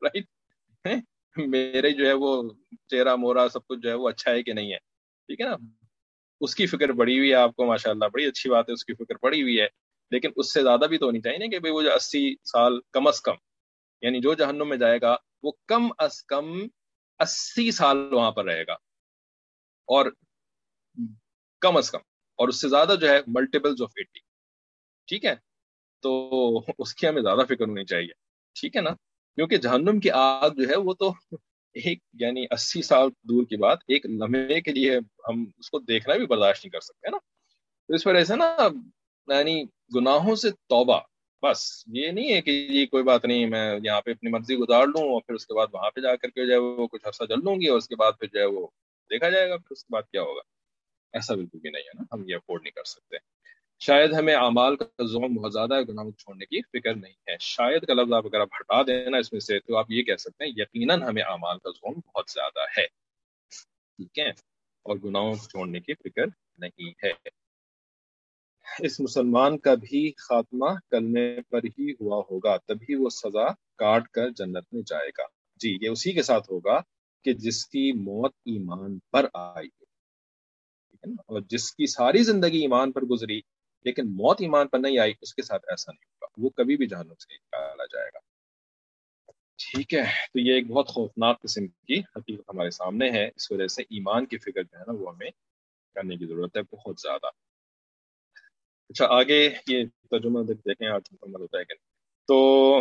رائٹ, میرے جو ہے وہ چہرہ مورا سب کچھ جو ہے وہ اچھا ہے کہ نہیں ہے. ٹھیک ہے نا, اس کی فکر پڑی ہوئی ہے آپ کو, ماشاءاللہ بڑی اچھی بات ہے, اس کی فکر پڑی ہوئی ہے, لیکن اس سے زیادہ بھی تو ہونی چاہیے نا کہ بھئی وہ جو 80 سال کم از کم, یعنی جو جہنم میں جائے گا وہ کم از کم 80 سال وہاں پر رہے گا, اور کم از کم, اور اس سے زیادہ جو ہے ملٹیپلز آف 80. ٹھیک ہے, تو اس کی ہمیں زیادہ فکر ہونی چاہیے. ٹھیک ہے نا, کیونکہ جہنم کی آگ جو ہے وہ تو ایک یعنی 80 سال دور کی بات, ایک لمحے کے لیے ہم اس کو دیکھنا بھی برداشت نہیں کر سکتے نا. تو اس وجہ سے نا یعنی گناہوں سے توبہ, بس یہ نہیں ہے کہ یہ کوئی بات نہیں میں یہاں پہ اپنی مرضی گزار لوں اور پھر اس کے بعد وہاں پہ جا کر کے جو ہے وہ کچھ عرصہ جل لوں گی اور اس کے بعد پھر جو ہے وہ دیکھا جائے گا پھر اس کے بعد کیا ہوگا. ایسا بالکل بھی نہیں ہے نا, ہم یہ افورڈ نہیں کر سکتے. شاید ہمیں اعمال کا ذوق بہت زیادہ ہے, گناہوں کو چھوڑنے کی فکر نہیں ہے. شاید کا لفظ آپ اگر آپ ہٹا دینا اس میں سے تو آپ یہ کہہ سکتے ہیں یقیناً ہمیں اعمال کا ذوق بہت زیادہ ہے. ٹھیک ہے, اور گناہوں کو چھوڑنے کی فکر نہیں ہے. اس مسلمان کا بھی خاتمہ کلمے پر ہی ہوا ہوگا, تبھی وہ سزا کاٹ کر جنت میں جائے گا. جی, یہ اسی کے ساتھ ہوگا کہ جس کی موت ایمان پر آئی, اور جس کی ساری زندگی ایمان پر گزری لیکن موت ایمان پر نہیں آئی, اس کے ساتھ ایسا نہیں ہوگا, وہ کبھی بھی جہنم سے نکالا جائے گا. ٹھیک ہے, تو یہ ایک بہت خوفناک قسم کی حقیقت ہمارے سامنے ہے. اس وجہ سے ایمان کی فکر جو ہے نا وہ ہمیں کرنے کی ضرورت ہے بہت زیادہ. اچھا, آگے یہ ترجمہ دیکھیں آج مکمل ہوتا ہے کہ تو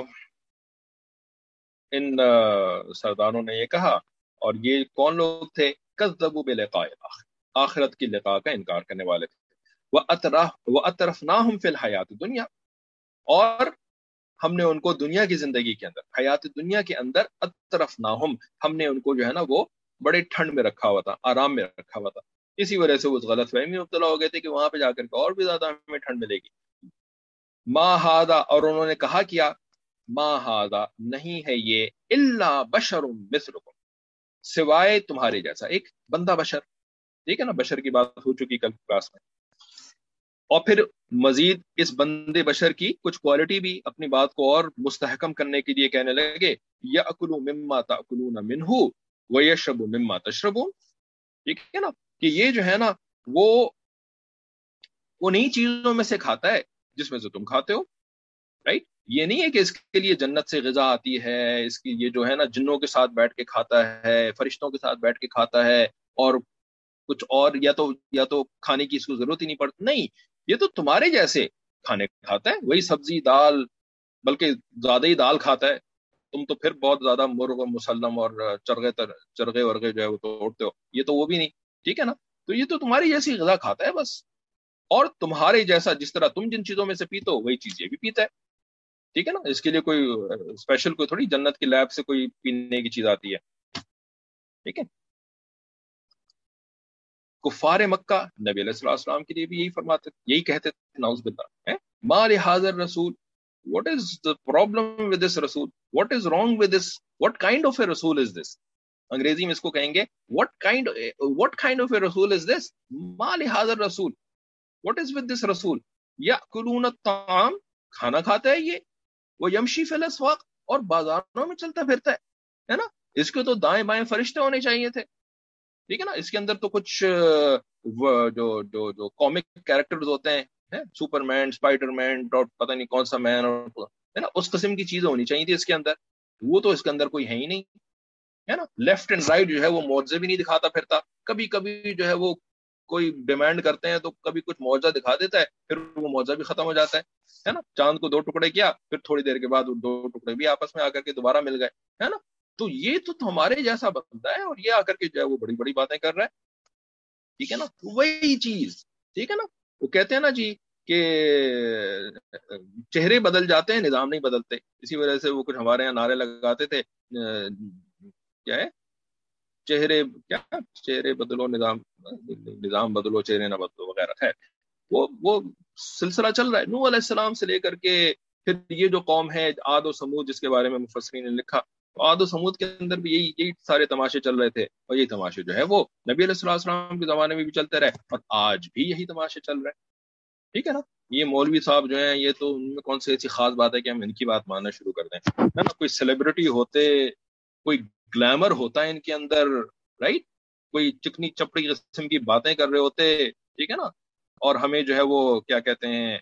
ان سرداروں نے یہ کہا, اور یہ کون لوگ تھے؟ کذبوا بلقاء الآخرہ, آخرت کی لقاء کا انکار کرنے والے تھے. وَأَتْرَفْنَاهُمْ فِي الْحَيَاةِ الدُّنْيَا, اور ہم نے ان کو دنیا کی زندگی کے اندر, حیات دنیا کے اندر, اطرفناہم, ہم نے ان کو جو ہے نا وہ بڑے ٹھنڈ میں رکھا ہوا تھا, آرام میں رکھا ہوا تھا. اسی وجہ سے وہ غلط فہمی میں مبتلا ہو گئے تھے کہ وہاں پہ جا کر کے اور بھی زیادہ ہمیں ٹھنڈ ملے گی. ما ھذا, اور انہوں نے کہا کیا, ما ھذا, نہیں ہے یہ, الا بشر مثلکم, سوائے تمہارے جیسا ایک بندہ بشر. ٹھیک ہے نا, بشر کی بات ہو چکی کل کلاس میں. اور پھر مزید اس بندے بشر کی کچھ کوالٹی بھی اپنی بات کو اور مستحکم کرنے کے لیے کہنے لگے, یأکل مما تأکلون منہ ویشرب مما تشربون. ٹھیک ہے نا, کہ یہ جو ہے نا وہ انہی چیزوں میں سے کھاتا ہے جس میں سے تم کھاتے ہو، رائٹ؟ یہ نہیں ہے کہ اس کے لیے جنت سے غذا آتی ہے، اس کی یہ جو ہے نا جنوں کے ساتھ بیٹھ کے کھاتا ہے، فرشتوں کے ساتھ بیٹھ کے کھاتا ہے، اور کچھ اور یا تو کھانے کی اس کو ضرورت ہی نہیں پڑتی، نہیں، یہ تو تمہارے جیسے کھانے کھاتا ہے، وہی سبزی دال، بلکہ زیادہ ہی دال کھاتا ہے، تم تو پھر بہت زیادہ مرغ و مسلم اور چرغے ورغے جو ہے وہ توڑتے ہو، یہ تو وہ بھی نہیں، ٹھیک ہے نا؟ تو یہ تو تمہاری جیسی غذا کھاتا ہے بس، اور تمہارے جیسا جس طرح تم جن چیزوں میں سے پیتے ہو وہی چیز یہ بھی پیتا ہے، ٹھیک ہے نا؟ اس کے لیے کوئی اسپیشل کوئی تھوڑی جنت کی لیب سے کوئی پینے کی چیز آتی ہے، ٹھیک ہے؟ کفار مکہ نبی علیہ السلام کے لیے بھی یہی فرماتے، یہی کہتے تھے، نعوذ باللہ، ما لحاظ الرسول، what is the problem with this رسول، what is wrong with this، what kind of a رسول is this، انگریزی میں اس کو کہیں گے what kind of a رسول is this، ما لحاظ الرسول، what is with this رسول، یأکلون الطعام، کھانا کھاتا ہے یہ، وہ یمشی فی الاسواق، اور بازاروں میں چلتا پھرتا ہے نا؟ اس کے تو دائیں بائیں فرشتے ہونے چاہیے تھے، ٹھیک ہے نا؟ اس کے اندر تو کچھ جو جو جو کامک کیریکٹرز ہوتے ہیں، سپر مین، اسپائڈر مین، اور پتہ نہیں کون سا مین، اور ہے نا اس قسم کی چیزیں ہونی چاہیے تھی اس کے اندر، وہ تو اس کے اندر کوئی ہے ہی نہیں، ہے نا؟ لیفٹ اینڈ رائٹ جو ہے وہ معجزے بھی نہیں دکھاتا پھرتا، کبھی کبھی جو ہے وہ کوئی ڈیمانڈ کرتے ہیں تو کبھی کچھ معجزہ دکھا دیتا ہے، پھر وہ معجزہ بھی ختم ہو جاتا ہے نا؟ چاند کو 2 ٹکڑے کیا، پھر تھوڑی دیر کے بعد وہ 2 ٹکڑے بھی آپس میں آ کر کے دوبارہ مل گئے، ہے نا؟ تو یہ تو ہمارے جیسا بندہ ہے، اور یہ آ کر کے جو ہے وہ بڑی بڑی باتیں کر رہا ہے، ٹھیک ہے نا؟ وہی چیز، ٹھیک ہے نا؟ وہ کہتے ہیں نا جی کہ چہرے بدل جاتے ہیں، نظام نہیں بدلتے، اسی وجہ سے وہ کچھ ہمارے یہاں نعرے لگاتے تھے، کیا ہے، چہرے بدلو نظام بدلو چہرے نہ بدلو وغیرہ، ہے وہ سلسلہ چل رہا ہے نوح علیہ السلام سے لے کر کے پھر یہ جو قوم ہے عاد و سمود، جس کے بارے میں مفسرین نے لکھا، تو عاد و سمود کے اندر بھی یہی سارے تماشے چل رہے تھے، اور یہی تماشے جو ہے وہ نبی علیہ السلام کے زمانے میں بھی چلتے رہے، اور آج بھی یہی تماشے چل رہے ہیں، ٹھیک ہے نا؟ یہ مولوی صاحب جو ہیں، یہ تو ان میں کون سی ایسی خاص بات ہے کہ ہم ان کی بات ماننا شروع کر دیں، ہے نا؟ کوئی سیلیبریٹی ہوتے، کوئی گلیمر ہوتا ہے ان کے اندر، رائٹ؟ کوئی چکنی چپڑی قسم کی باتیں کر رہے ہوتے، ٹھیک ہے نا؟ اور ہمیں جو ہے وہ کیا کہتے ہیں،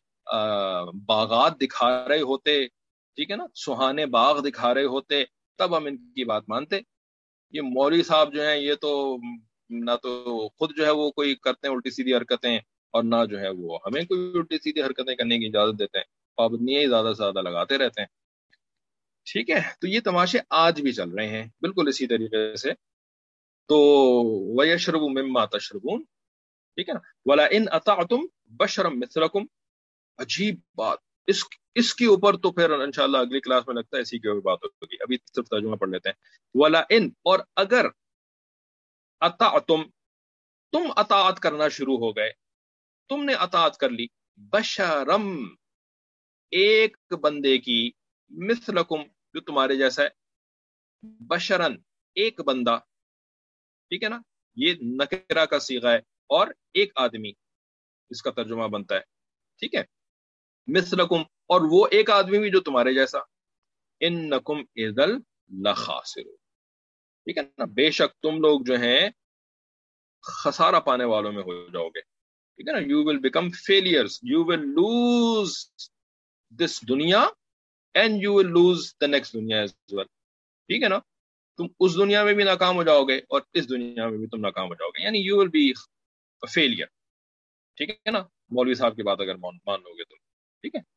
باغات دکھا رہے ہوتے، ٹھیک ہے نا؟ سہانے باغ دکھا رہے ہوتے، تب ہم ان کی بات مانتے۔ یہ مولوی صاحب جو ہیں، یہ تو نہ تو خود جو ہے وہ کوئی کرتے ہیں الٹی سیدھی حرکتیں، اور نہ جو ہے وہ ہمیں کوئی الٹی سیدھی حرکتیں کرنے کی اجازت دیتے ہیں، پابندیاں ہی زیادہ سے زیادہ لگاتے رہتے ہیں، ٹھیک ہے؟ تو یہ تماشے آج بھی چل رہے ہیں بالکل اسی طریقے سے۔ تو وَيَشْرَبُ مِمَّا تَشْرَبُونَ، ٹھیک ہے نا؟ وَلَئِنْ أَطَعْتُمْ بَشَرًا مِثْلَكُمْ، عجیب بات، اس کے اوپر تو پھر انشاءاللہ اگلی کلاس میں لگتا ہے اسی کے اوپر بات ہوگی، ابھی صرف ترجمہ پڑھ لیتے ہیں۔ وَلَئِنْ، اور اگر، اطعتم، تم اطاعت کرنا شروع ہو گئے، تم نے اطاعت کر لی، بشرم، ایک بندے کی، مثلکم، جو تمہارے جیسا ہے، بشرن، ایک بندہ، ٹھیک ہے نا؟ یہ نکرہ کا صیغہ ہے، اور ایک آدمی اس کا ترجمہ بنتا ہے، ٹھیک ہے؟ مثلکم، اور وہ ایک آدمی بھی جو تمہارے جیسا، انکم اذل لخاسرون، ٹھیک ہے نا؟ بے شک تم لوگ جو ہیں خسارہ پانے والوں میں ہو جاؤ گے، ٹھیک ہے نا؟ You will become failures, you will lose this دنیا، and you will lose the next دنیا ایز ویل، ٹھیک ہے نا؟ تم اس دنیا میں بھی ناکام ہو جاؤ گے، اور اس دنیا میں بھی تم ناکام ہو جاؤ گے، یعنی یو ول بی فیلئر، ٹھیک ہے نا؟ مولوی صاحب کی بات اگر مان لو گے تو، ٹھیک ہے؟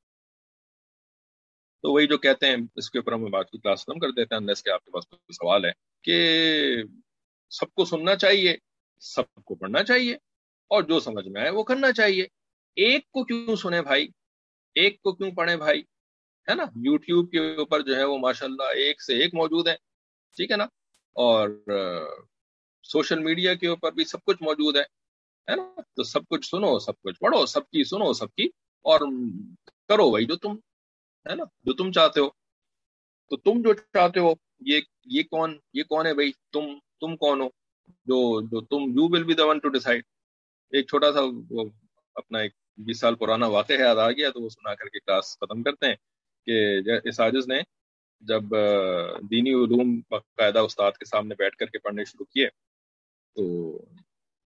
تو وہی جو کہتے ہیں، اس کے اوپر ہم باقی کلاس ختم کر دیتے ہیں، انلیس کہ آپ کے پاس کوئی سوال ہے، کہ سب کو سننا چاہیے، سب کو پڑھنا چاہیے، اور جو سمجھ میں آئے وہ کرنا چاہیے، ایک کو کیوں سنیں بھائی، ایک کو کیوں پڑھیں بھائی، ہے نا؟ یوٹیوب کے اوپر جو ہے وہ ماشاءاللہ ایک سے ایک موجود ہے، ٹھیک ہے نا؟ اور سوشل میڈیا کے اوپر بھی سب کچھ موجود ہے نا؟ تو سب کچھ سنو، سب کچھ پڑھو، سب کی سنو، سب کی، اور کرو وہی جو تم، ہے نا، جو تم چاہتے ہو۔ تو تم جو چاہتے ہو، یہ کون ہے بھائی؟ تم کون ہو جو تم، you will be the one to decide. ایک چھوٹا سا وہ اپنا ایک 20 سال پرانا واقعہ یاد آ گیا، تو وہ سنا کر کے کلاس ختم کرتے ہیں، کہ اس عاجز نے جب دینی علوم باقاعدہ استاد کے سامنے بیٹھ کر کے پڑھنے شروع کیے، تو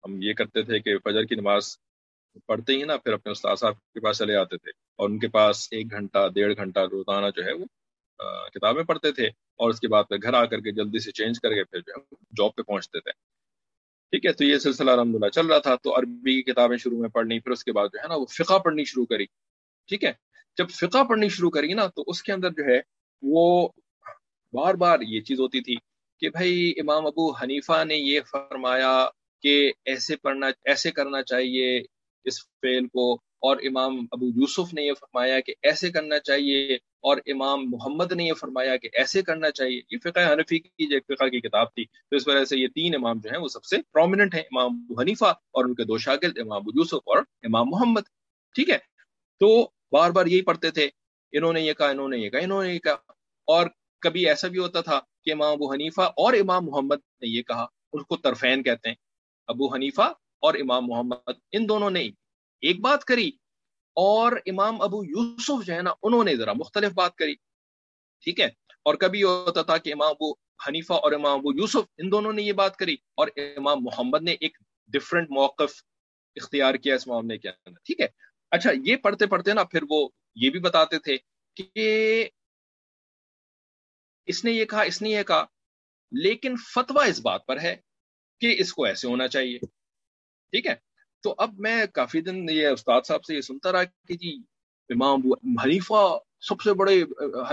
ہم یہ کرتے تھے کہ فجر کی نماز پڑھتے ہی نا پھر اپنے استاد صاحب کے پاس چلے آتے تھے اور ان کے پاس 1 گھنٹہ 1.5 گھنٹہ روزانہ جو ہے وہ کتابیں پڑھتے تھے، اور اس کے بعد پھر گھر آ کر کے جلدی سے چینج کر کے پھر جو ہے جاب پہ پہنچتے تھے. ٹھیک ہے، تو یہ سلسلہ الحمدللہ چل رہا تھا. تو عربی کی کتابیں شروع میں پڑھنی، پھر اس کے بعد جو ہے نا وہ فقہ پڑھنی شروع کری. ٹھیک ہے، جب فقہ پڑھنی شروع کری نا تو اس کے اندر جو ہے وہ بار بار یہ چیز ہوتی تھی کہ بھائی امام ابو حنیفہ نے یہ فرمایا کہ ایسے کرنا چاہیے اس فعل کو، اور امام ابو یوسف نے یہ فرمایا کہ ایسے کرنا چاہیے، اور امام محمد نے یہ فرمایا کہ ایسے کرنا چاہیے. یہ فقہ حنفی کی جو فقہ کی کتاب تھی، تو اس وجہ سے یہ 3 امام جو ہیں وہ سب سے پرومیننٹ ہیں، امام ابو حنیفہ اور ان کے 2 شاگرد امام ابو یوسف اور امام محمد. ٹھیک ہے، تو بار بار یہی پڑھتے تھے، انہوں نے یہ کہا، انہوں نے یہ کہا، انہوں نے یہ کہا. اور کبھی ایسا بھی ہوتا تھا کہ امام ابو حنیفہ اور امام محمد نے یہ کہا، اس کو طرفین کہتے ہیں. ابو حنیفہ اور امام محمد ان دونوں نے ایک بات کری، اور امام ابو یوسف جو ہے نا انہوں نے ذرا مختلف بات کری. ٹھیک ہے، اور کبھی ہوتا تھا کہ امام ابو حنیفہ اور امام ابو یوسف ان دونوں نے یہ بات کری، اور امام محمد نے ایک ڈفرنٹ موقف اختیار کیا اس معاملے کے اندر. ٹھیک ہے، اچھا یہ پڑھتے پڑھتے نا پھر وہ یہ بھی بتاتے تھے کہ اس نے یہ کہا، اس نے یہ کہا، لیکن فتویٰ اس بات پر ہے کہ اس کو ایسے ہونا چاہیے. ٹھیک ہے، تو اب میں کافی دن یہ استاد صاحب سے یہ سنتا رہا کہ جی امام ابو حنیفہ سب سے بڑے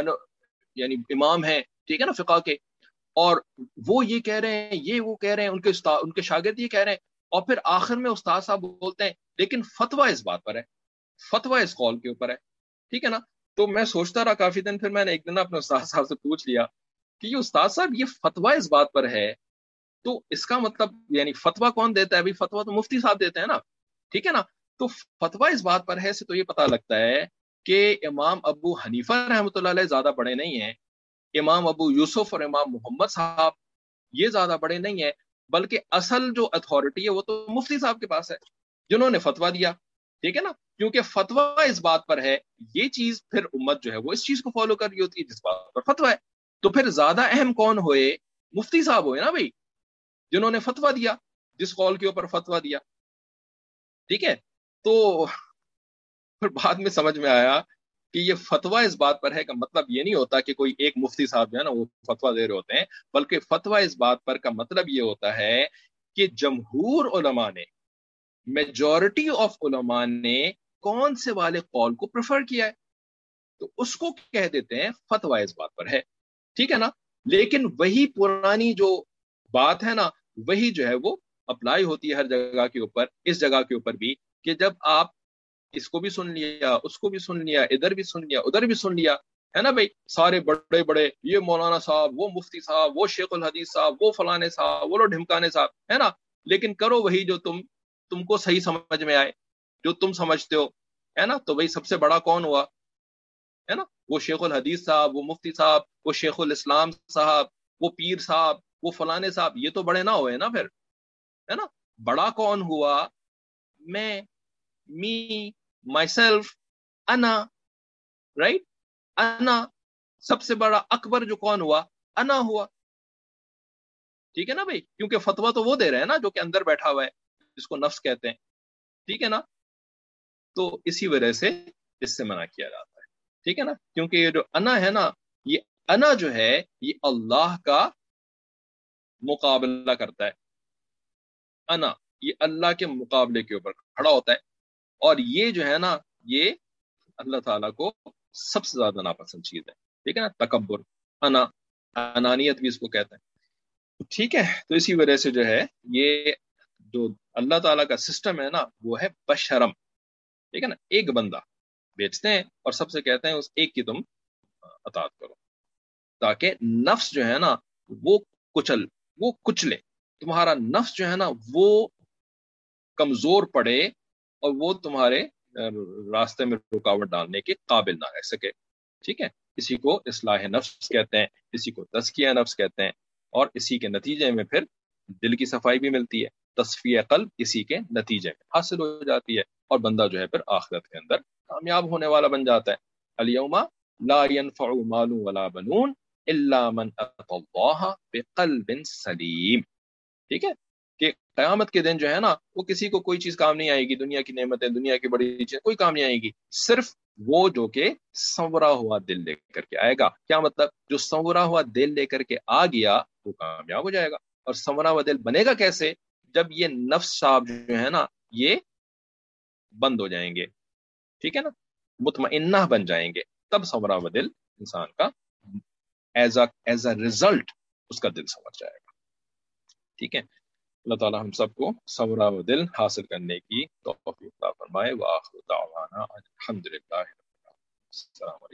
یعنی امام ہیں، ٹھیک ہے نا، فقہ کے، اور وہ یہ کہہ رہے ہیں، یہ وہ کہہ رہے ہیں، ان کے شاگرد یہ کہہ رہے ہیں، اور پھر آخر میں استاد صاحب بولتے ہیں لیکن فتویٰ اس بات پر ہے، فتویٰ اس قول کے اوپر ہے. ٹھیک ہے نا، تو میں سوچتا رہا کافی دن، پھر میں نے ایک دن اپنے استاد صاحب سے پوچھ لیا کہ یہ استاد صاحب یہ فتویٰ اس بات پر ہے، تو اس کا مطلب یعنی فتویٰ کون دیتا ہے؟ فتویٰ تو مفتی صاحب دیتے ہیں نا. ٹھیک ہے نا، تو فتویٰ اس بات پر ہے سے تو یہ پتا لگتا ہے کہ امام ابو حنیفہ رحمۃ اللہ علیہ زیادہ بڑے نہیں ہیں، امام ابو یوسف اور امام محمد صاحب یہ زیادہ بڑے نہیں ہیں، بلکہ اصل جو اتھارٹی ہے وہ تو مفتی صاحب کے پاس ہے جنہوں نے فتویٰ دیا. ٹھیک ہے نا، کیونکہ فتویٰ اس بات پر ہے، یہ چیز پھر امت جو ہے وہ اس چیز کو فالو کر رہی ہوتی ہے جس بات پر فتویٰ ہے. تو پھر زیادہ اہم کون ہوئے؟ مفتی صاحب ہوئے نا بھائی، جنہوں نے فتویٰ دیا، جس قول کے اوپر فتویٰ دیا. ٹھیک ہے، تو پھر بعد میں سمجھ میں آیا کہ یہ فتویٰ اس بات پر ہے کا مطلب یہ نہیں ہوتا کہ کوئی ایک مفتی صاحب جو ہے نا وہ فتویٰ دے رہے ہوتے ہیں، بلکہ فتویٰ اس بات پر کا مطلب یہ ہوتا ہے کہ جمہور علماء نے، میجورٹی آف علماء نے کون سے والے قول کو پریفر کیا ہے، تو اس کو کہہ دیتے ہیں فتویٰ اس بات پر ہے. ٹھیک ہے نا، لیکن وہی پرانی جو بات ہے نا وہی جو ہے وہ اپلائی ہوتی ہے ہر جگہ کے اوپر، اس جگہ کے اوپر بھی، کہ جب آپ اس کو بھی سن لیا، اس کو بھی سن لیا، ادھر بھی سن لیا، ادھر بھی سن لیا، ہے نا بھائی، سارے بڑے بڑے، یہ مولانا صاحب، وہ مفتی صاحب، وہ شیخ الحدیث صاحب، وہ فلانے صاحب، وہ لو ڈھمکانے صاحب، ہے نا، لیکن کرو وہی جو تم کو صحیح سمجھ میں آئے، جو تم سمجھتے ہو، ہے نا. تو بھائی سب سے بڑا کون ہوا؟ ہے نا، وہ شیخ الحدیث صاحب، وہ مفتی صاحب، وہ شیخ الاسلام صاحب، وہ پیر صاحب، وہ فلانے صاحب، یہ تو بڑے نہ ہوئے نا پھر، ہے نا. بڑا کون ہوا؟ میں، می، مائی سیلف، انا، رائٹ، انا. سب سے بڑا اکبر جو کون ہوا؟ انا ہوا. ٹھیک ہے نا بھائی، کیونکہ فتویٰ تو وہ دے رہے ہیں نا جو کہ اندر بیٹھا ہوا ہے، جس کو نفس کہتے ہیں. ٹھیک ہے نا، تو اسی وجہ سے اس سے منع کیا جاتا ہے. ٹھیک ہے نا، کیونکہ یہ جو انا ہے نا، یہ انا جو ہے یہ اللہ کا مقابلہ کرتا ہے. انا یہ اللہ کے مقابلے کے اوپر کھڑا ہوتا ہے، اور یہ جو ہے نا یہ اللہ تعالیٰ کو سب سے زیادہ ناپسند چیز ہے. ٹھیک ہے نا، تکبر، انا، انانیت بھی اس کو کہتے ہیں. ٹھیک ہے، تو اسی وجہ سے جو ہے یہ جو اللہ تعالیٰ کا سسٹم ہے نا وہ ہے بشرم. ٹھیک ہے نا، ایک بندہ بیچتے ہیں اور سب سے کہتے ہیں اس ایک کی تم اطاعت کرو، تاکہ نفس جو ہے نا وہ کچلے، تمہارا نفس جو ہے نا وہ کمزور پڑے، اور وہ تمہارے راستے میں رکاوٹ ڈالنے کے قابل نہ رہ سکے. ٹھیک ہے، اسی کو اصلاح نفس کہتے ہیں، اسی کو تزکیہ نفس کہتے ہیں، اور اسی کے نتیجے میں پھر دل کی صفائی بھی ملتی ہے، تصفیہ قلب اسی کے نتیجے میں حاصل ہو جاتی ہے، اور بندہ جو ہے پھر آخرت کے اندر کامیاب ہونے والا بن جاتا ہے. الیوم لا ينفع مال ولا بنون الا من اتى الله بقلب سلیم. ٹھیک ہے، کہ قیامت کے دن جو ہے نا وہ کسی کو کوئی چیز کام نہیں آئے گی، دنیا کی نعمتیں، دنیا کی بڑی چیز کوئی کام نہیں آئے گی، صرف وہ جو کہ سنورا ہوا دل لے کر کے آئے گا۔ کیا مطلب؟ جو سنورا ہوا دل لے کر کے آ گیا وہ کامیاب ہو جائے گا۔ اور سنورا ہوا دل بنے گا کیسے؟ جب یہ نفس صاحب جو ہے نا یہ بند ہو جائیں گے، ٹھیک ہے نا، مطمئنہ بن جائیں گے، تب سنورا ہوا دل انسان کا ایز اے ریزلٹ اس کا دل سنور جائے گا، ٹھیک ہے۔ اللہ تعالیٰ ہم سب کو صبر و دل حاصل کرنے کی توفیق عطا فرمائے۔ وآخر دعوانا الحمدللہ رب العالمین۔ السلام علیکم۔